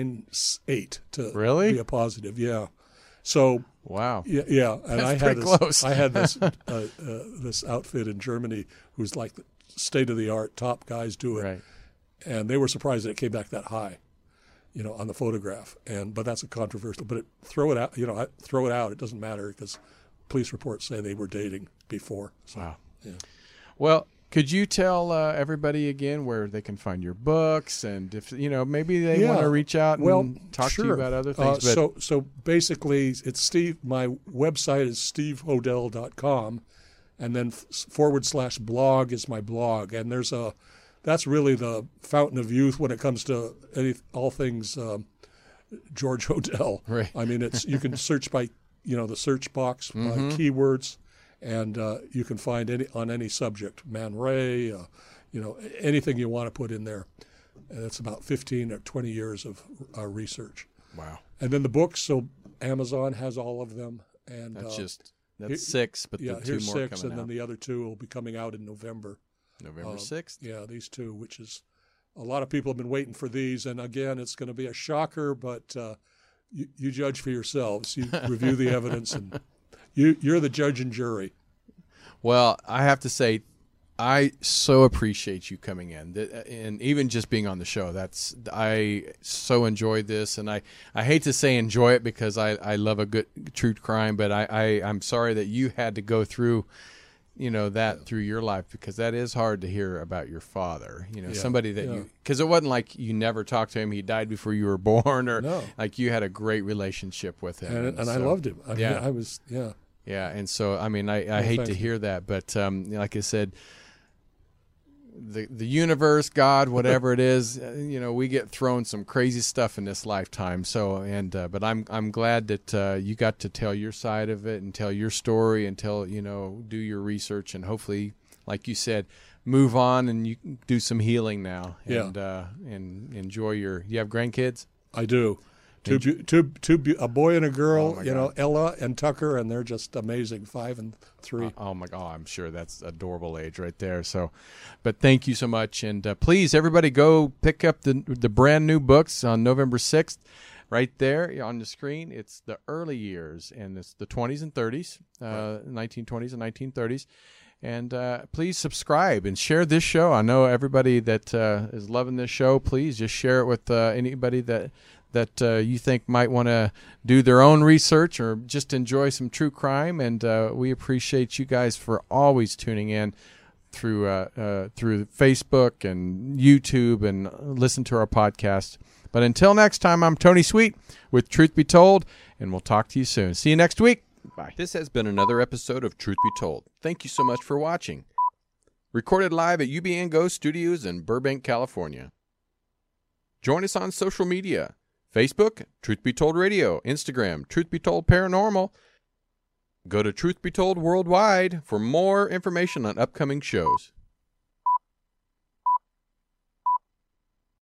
99.8 to be a positive. Yeah. So wow. Yeah. And That's I had this this outfit in Germany who's like the state of the art, top guys do it, right. And they were surprised that it came back that high, on the photograph. But that's a controversial. But throw it out. Throw it out. It doesn't matter because police reports say they were dating before. So, wow. Yeah. Well, could you tell everybody again where they can find your books, and if maybe they want to reach out and talk to you about other things? So basically, it's Steve. My website is stevehodel.com, and then /blog is my blog, and that's really the fountain of youth when it comes to all things George Hodel. Right. I mean, you can search by the search box by keywords. And you can find any subject, Man Ray, anything you want to put in there. And it's about 15 or 20 years of research. Wow. And then the books, so Amazon has all of them. And that's 6, but the 2 here's more 6, coming and out. then the other 2 will be coming out in November. November 6th? Yeah, these 2, which is a lot of people have been waiting for these. And again, it's going to be a shocker, but you judge for yourselves. You review the evidence, and you're the judge and jury. Well, I have to say, I so appreciate you coming in, and even just being on the show. I so enjoyed this, and I hate to say enjoy it because I love a good true crime, but I'm sorry that you had to go through, that through your life, because that is hard to hear about your father. Somebody that because it wasn't like you never talked to him. He died before you were born, or like you had a great relationship with him, and I loved him. I was. Yeah, and so I mean, I hate to hear that, but like I said, the universe, God, whatever it is, we get thrown some crazy stuff in this lifetime. So, but I'm glad that you got to tell your side of it and tell your story and do your research, and hopefully, like you said, move on and you can do some healing now. And enjoy you have grandkids? I do. A boy and a girl, Ella and Tucker, and they're just amazing, 5 and 3. Oh my God, I'm sure that's adorable age right there. So, but thank you so much, and please, everybody, go pick up the brand new books on November 6th, right there on the screen. It's the early years, and it's the 20s and 30s, 1920s and 1930s. And please subscribe and share this show. I know everybody that is loving this show. Please just share it with anybody that you think might want to do their own research or just enjoy some true crime. And we appreciate you guys for always tuning in through Facebook and YouTube and listen to our podcast. But until next time, I'm Tony Sweet with Truth Be Told, and we'll talk to you soon. See you next week. Bye. This has been another episode of Truth Be Told. Thank you so much for watching. Recorded live at UBN Go Studios in Burbank, California. Join us on social media. Facebook, Truth Be Told Radio. Instagram, Truth Be Told Paranormal. Go to Truth Be Told Worldwide for more information on upcoming shows.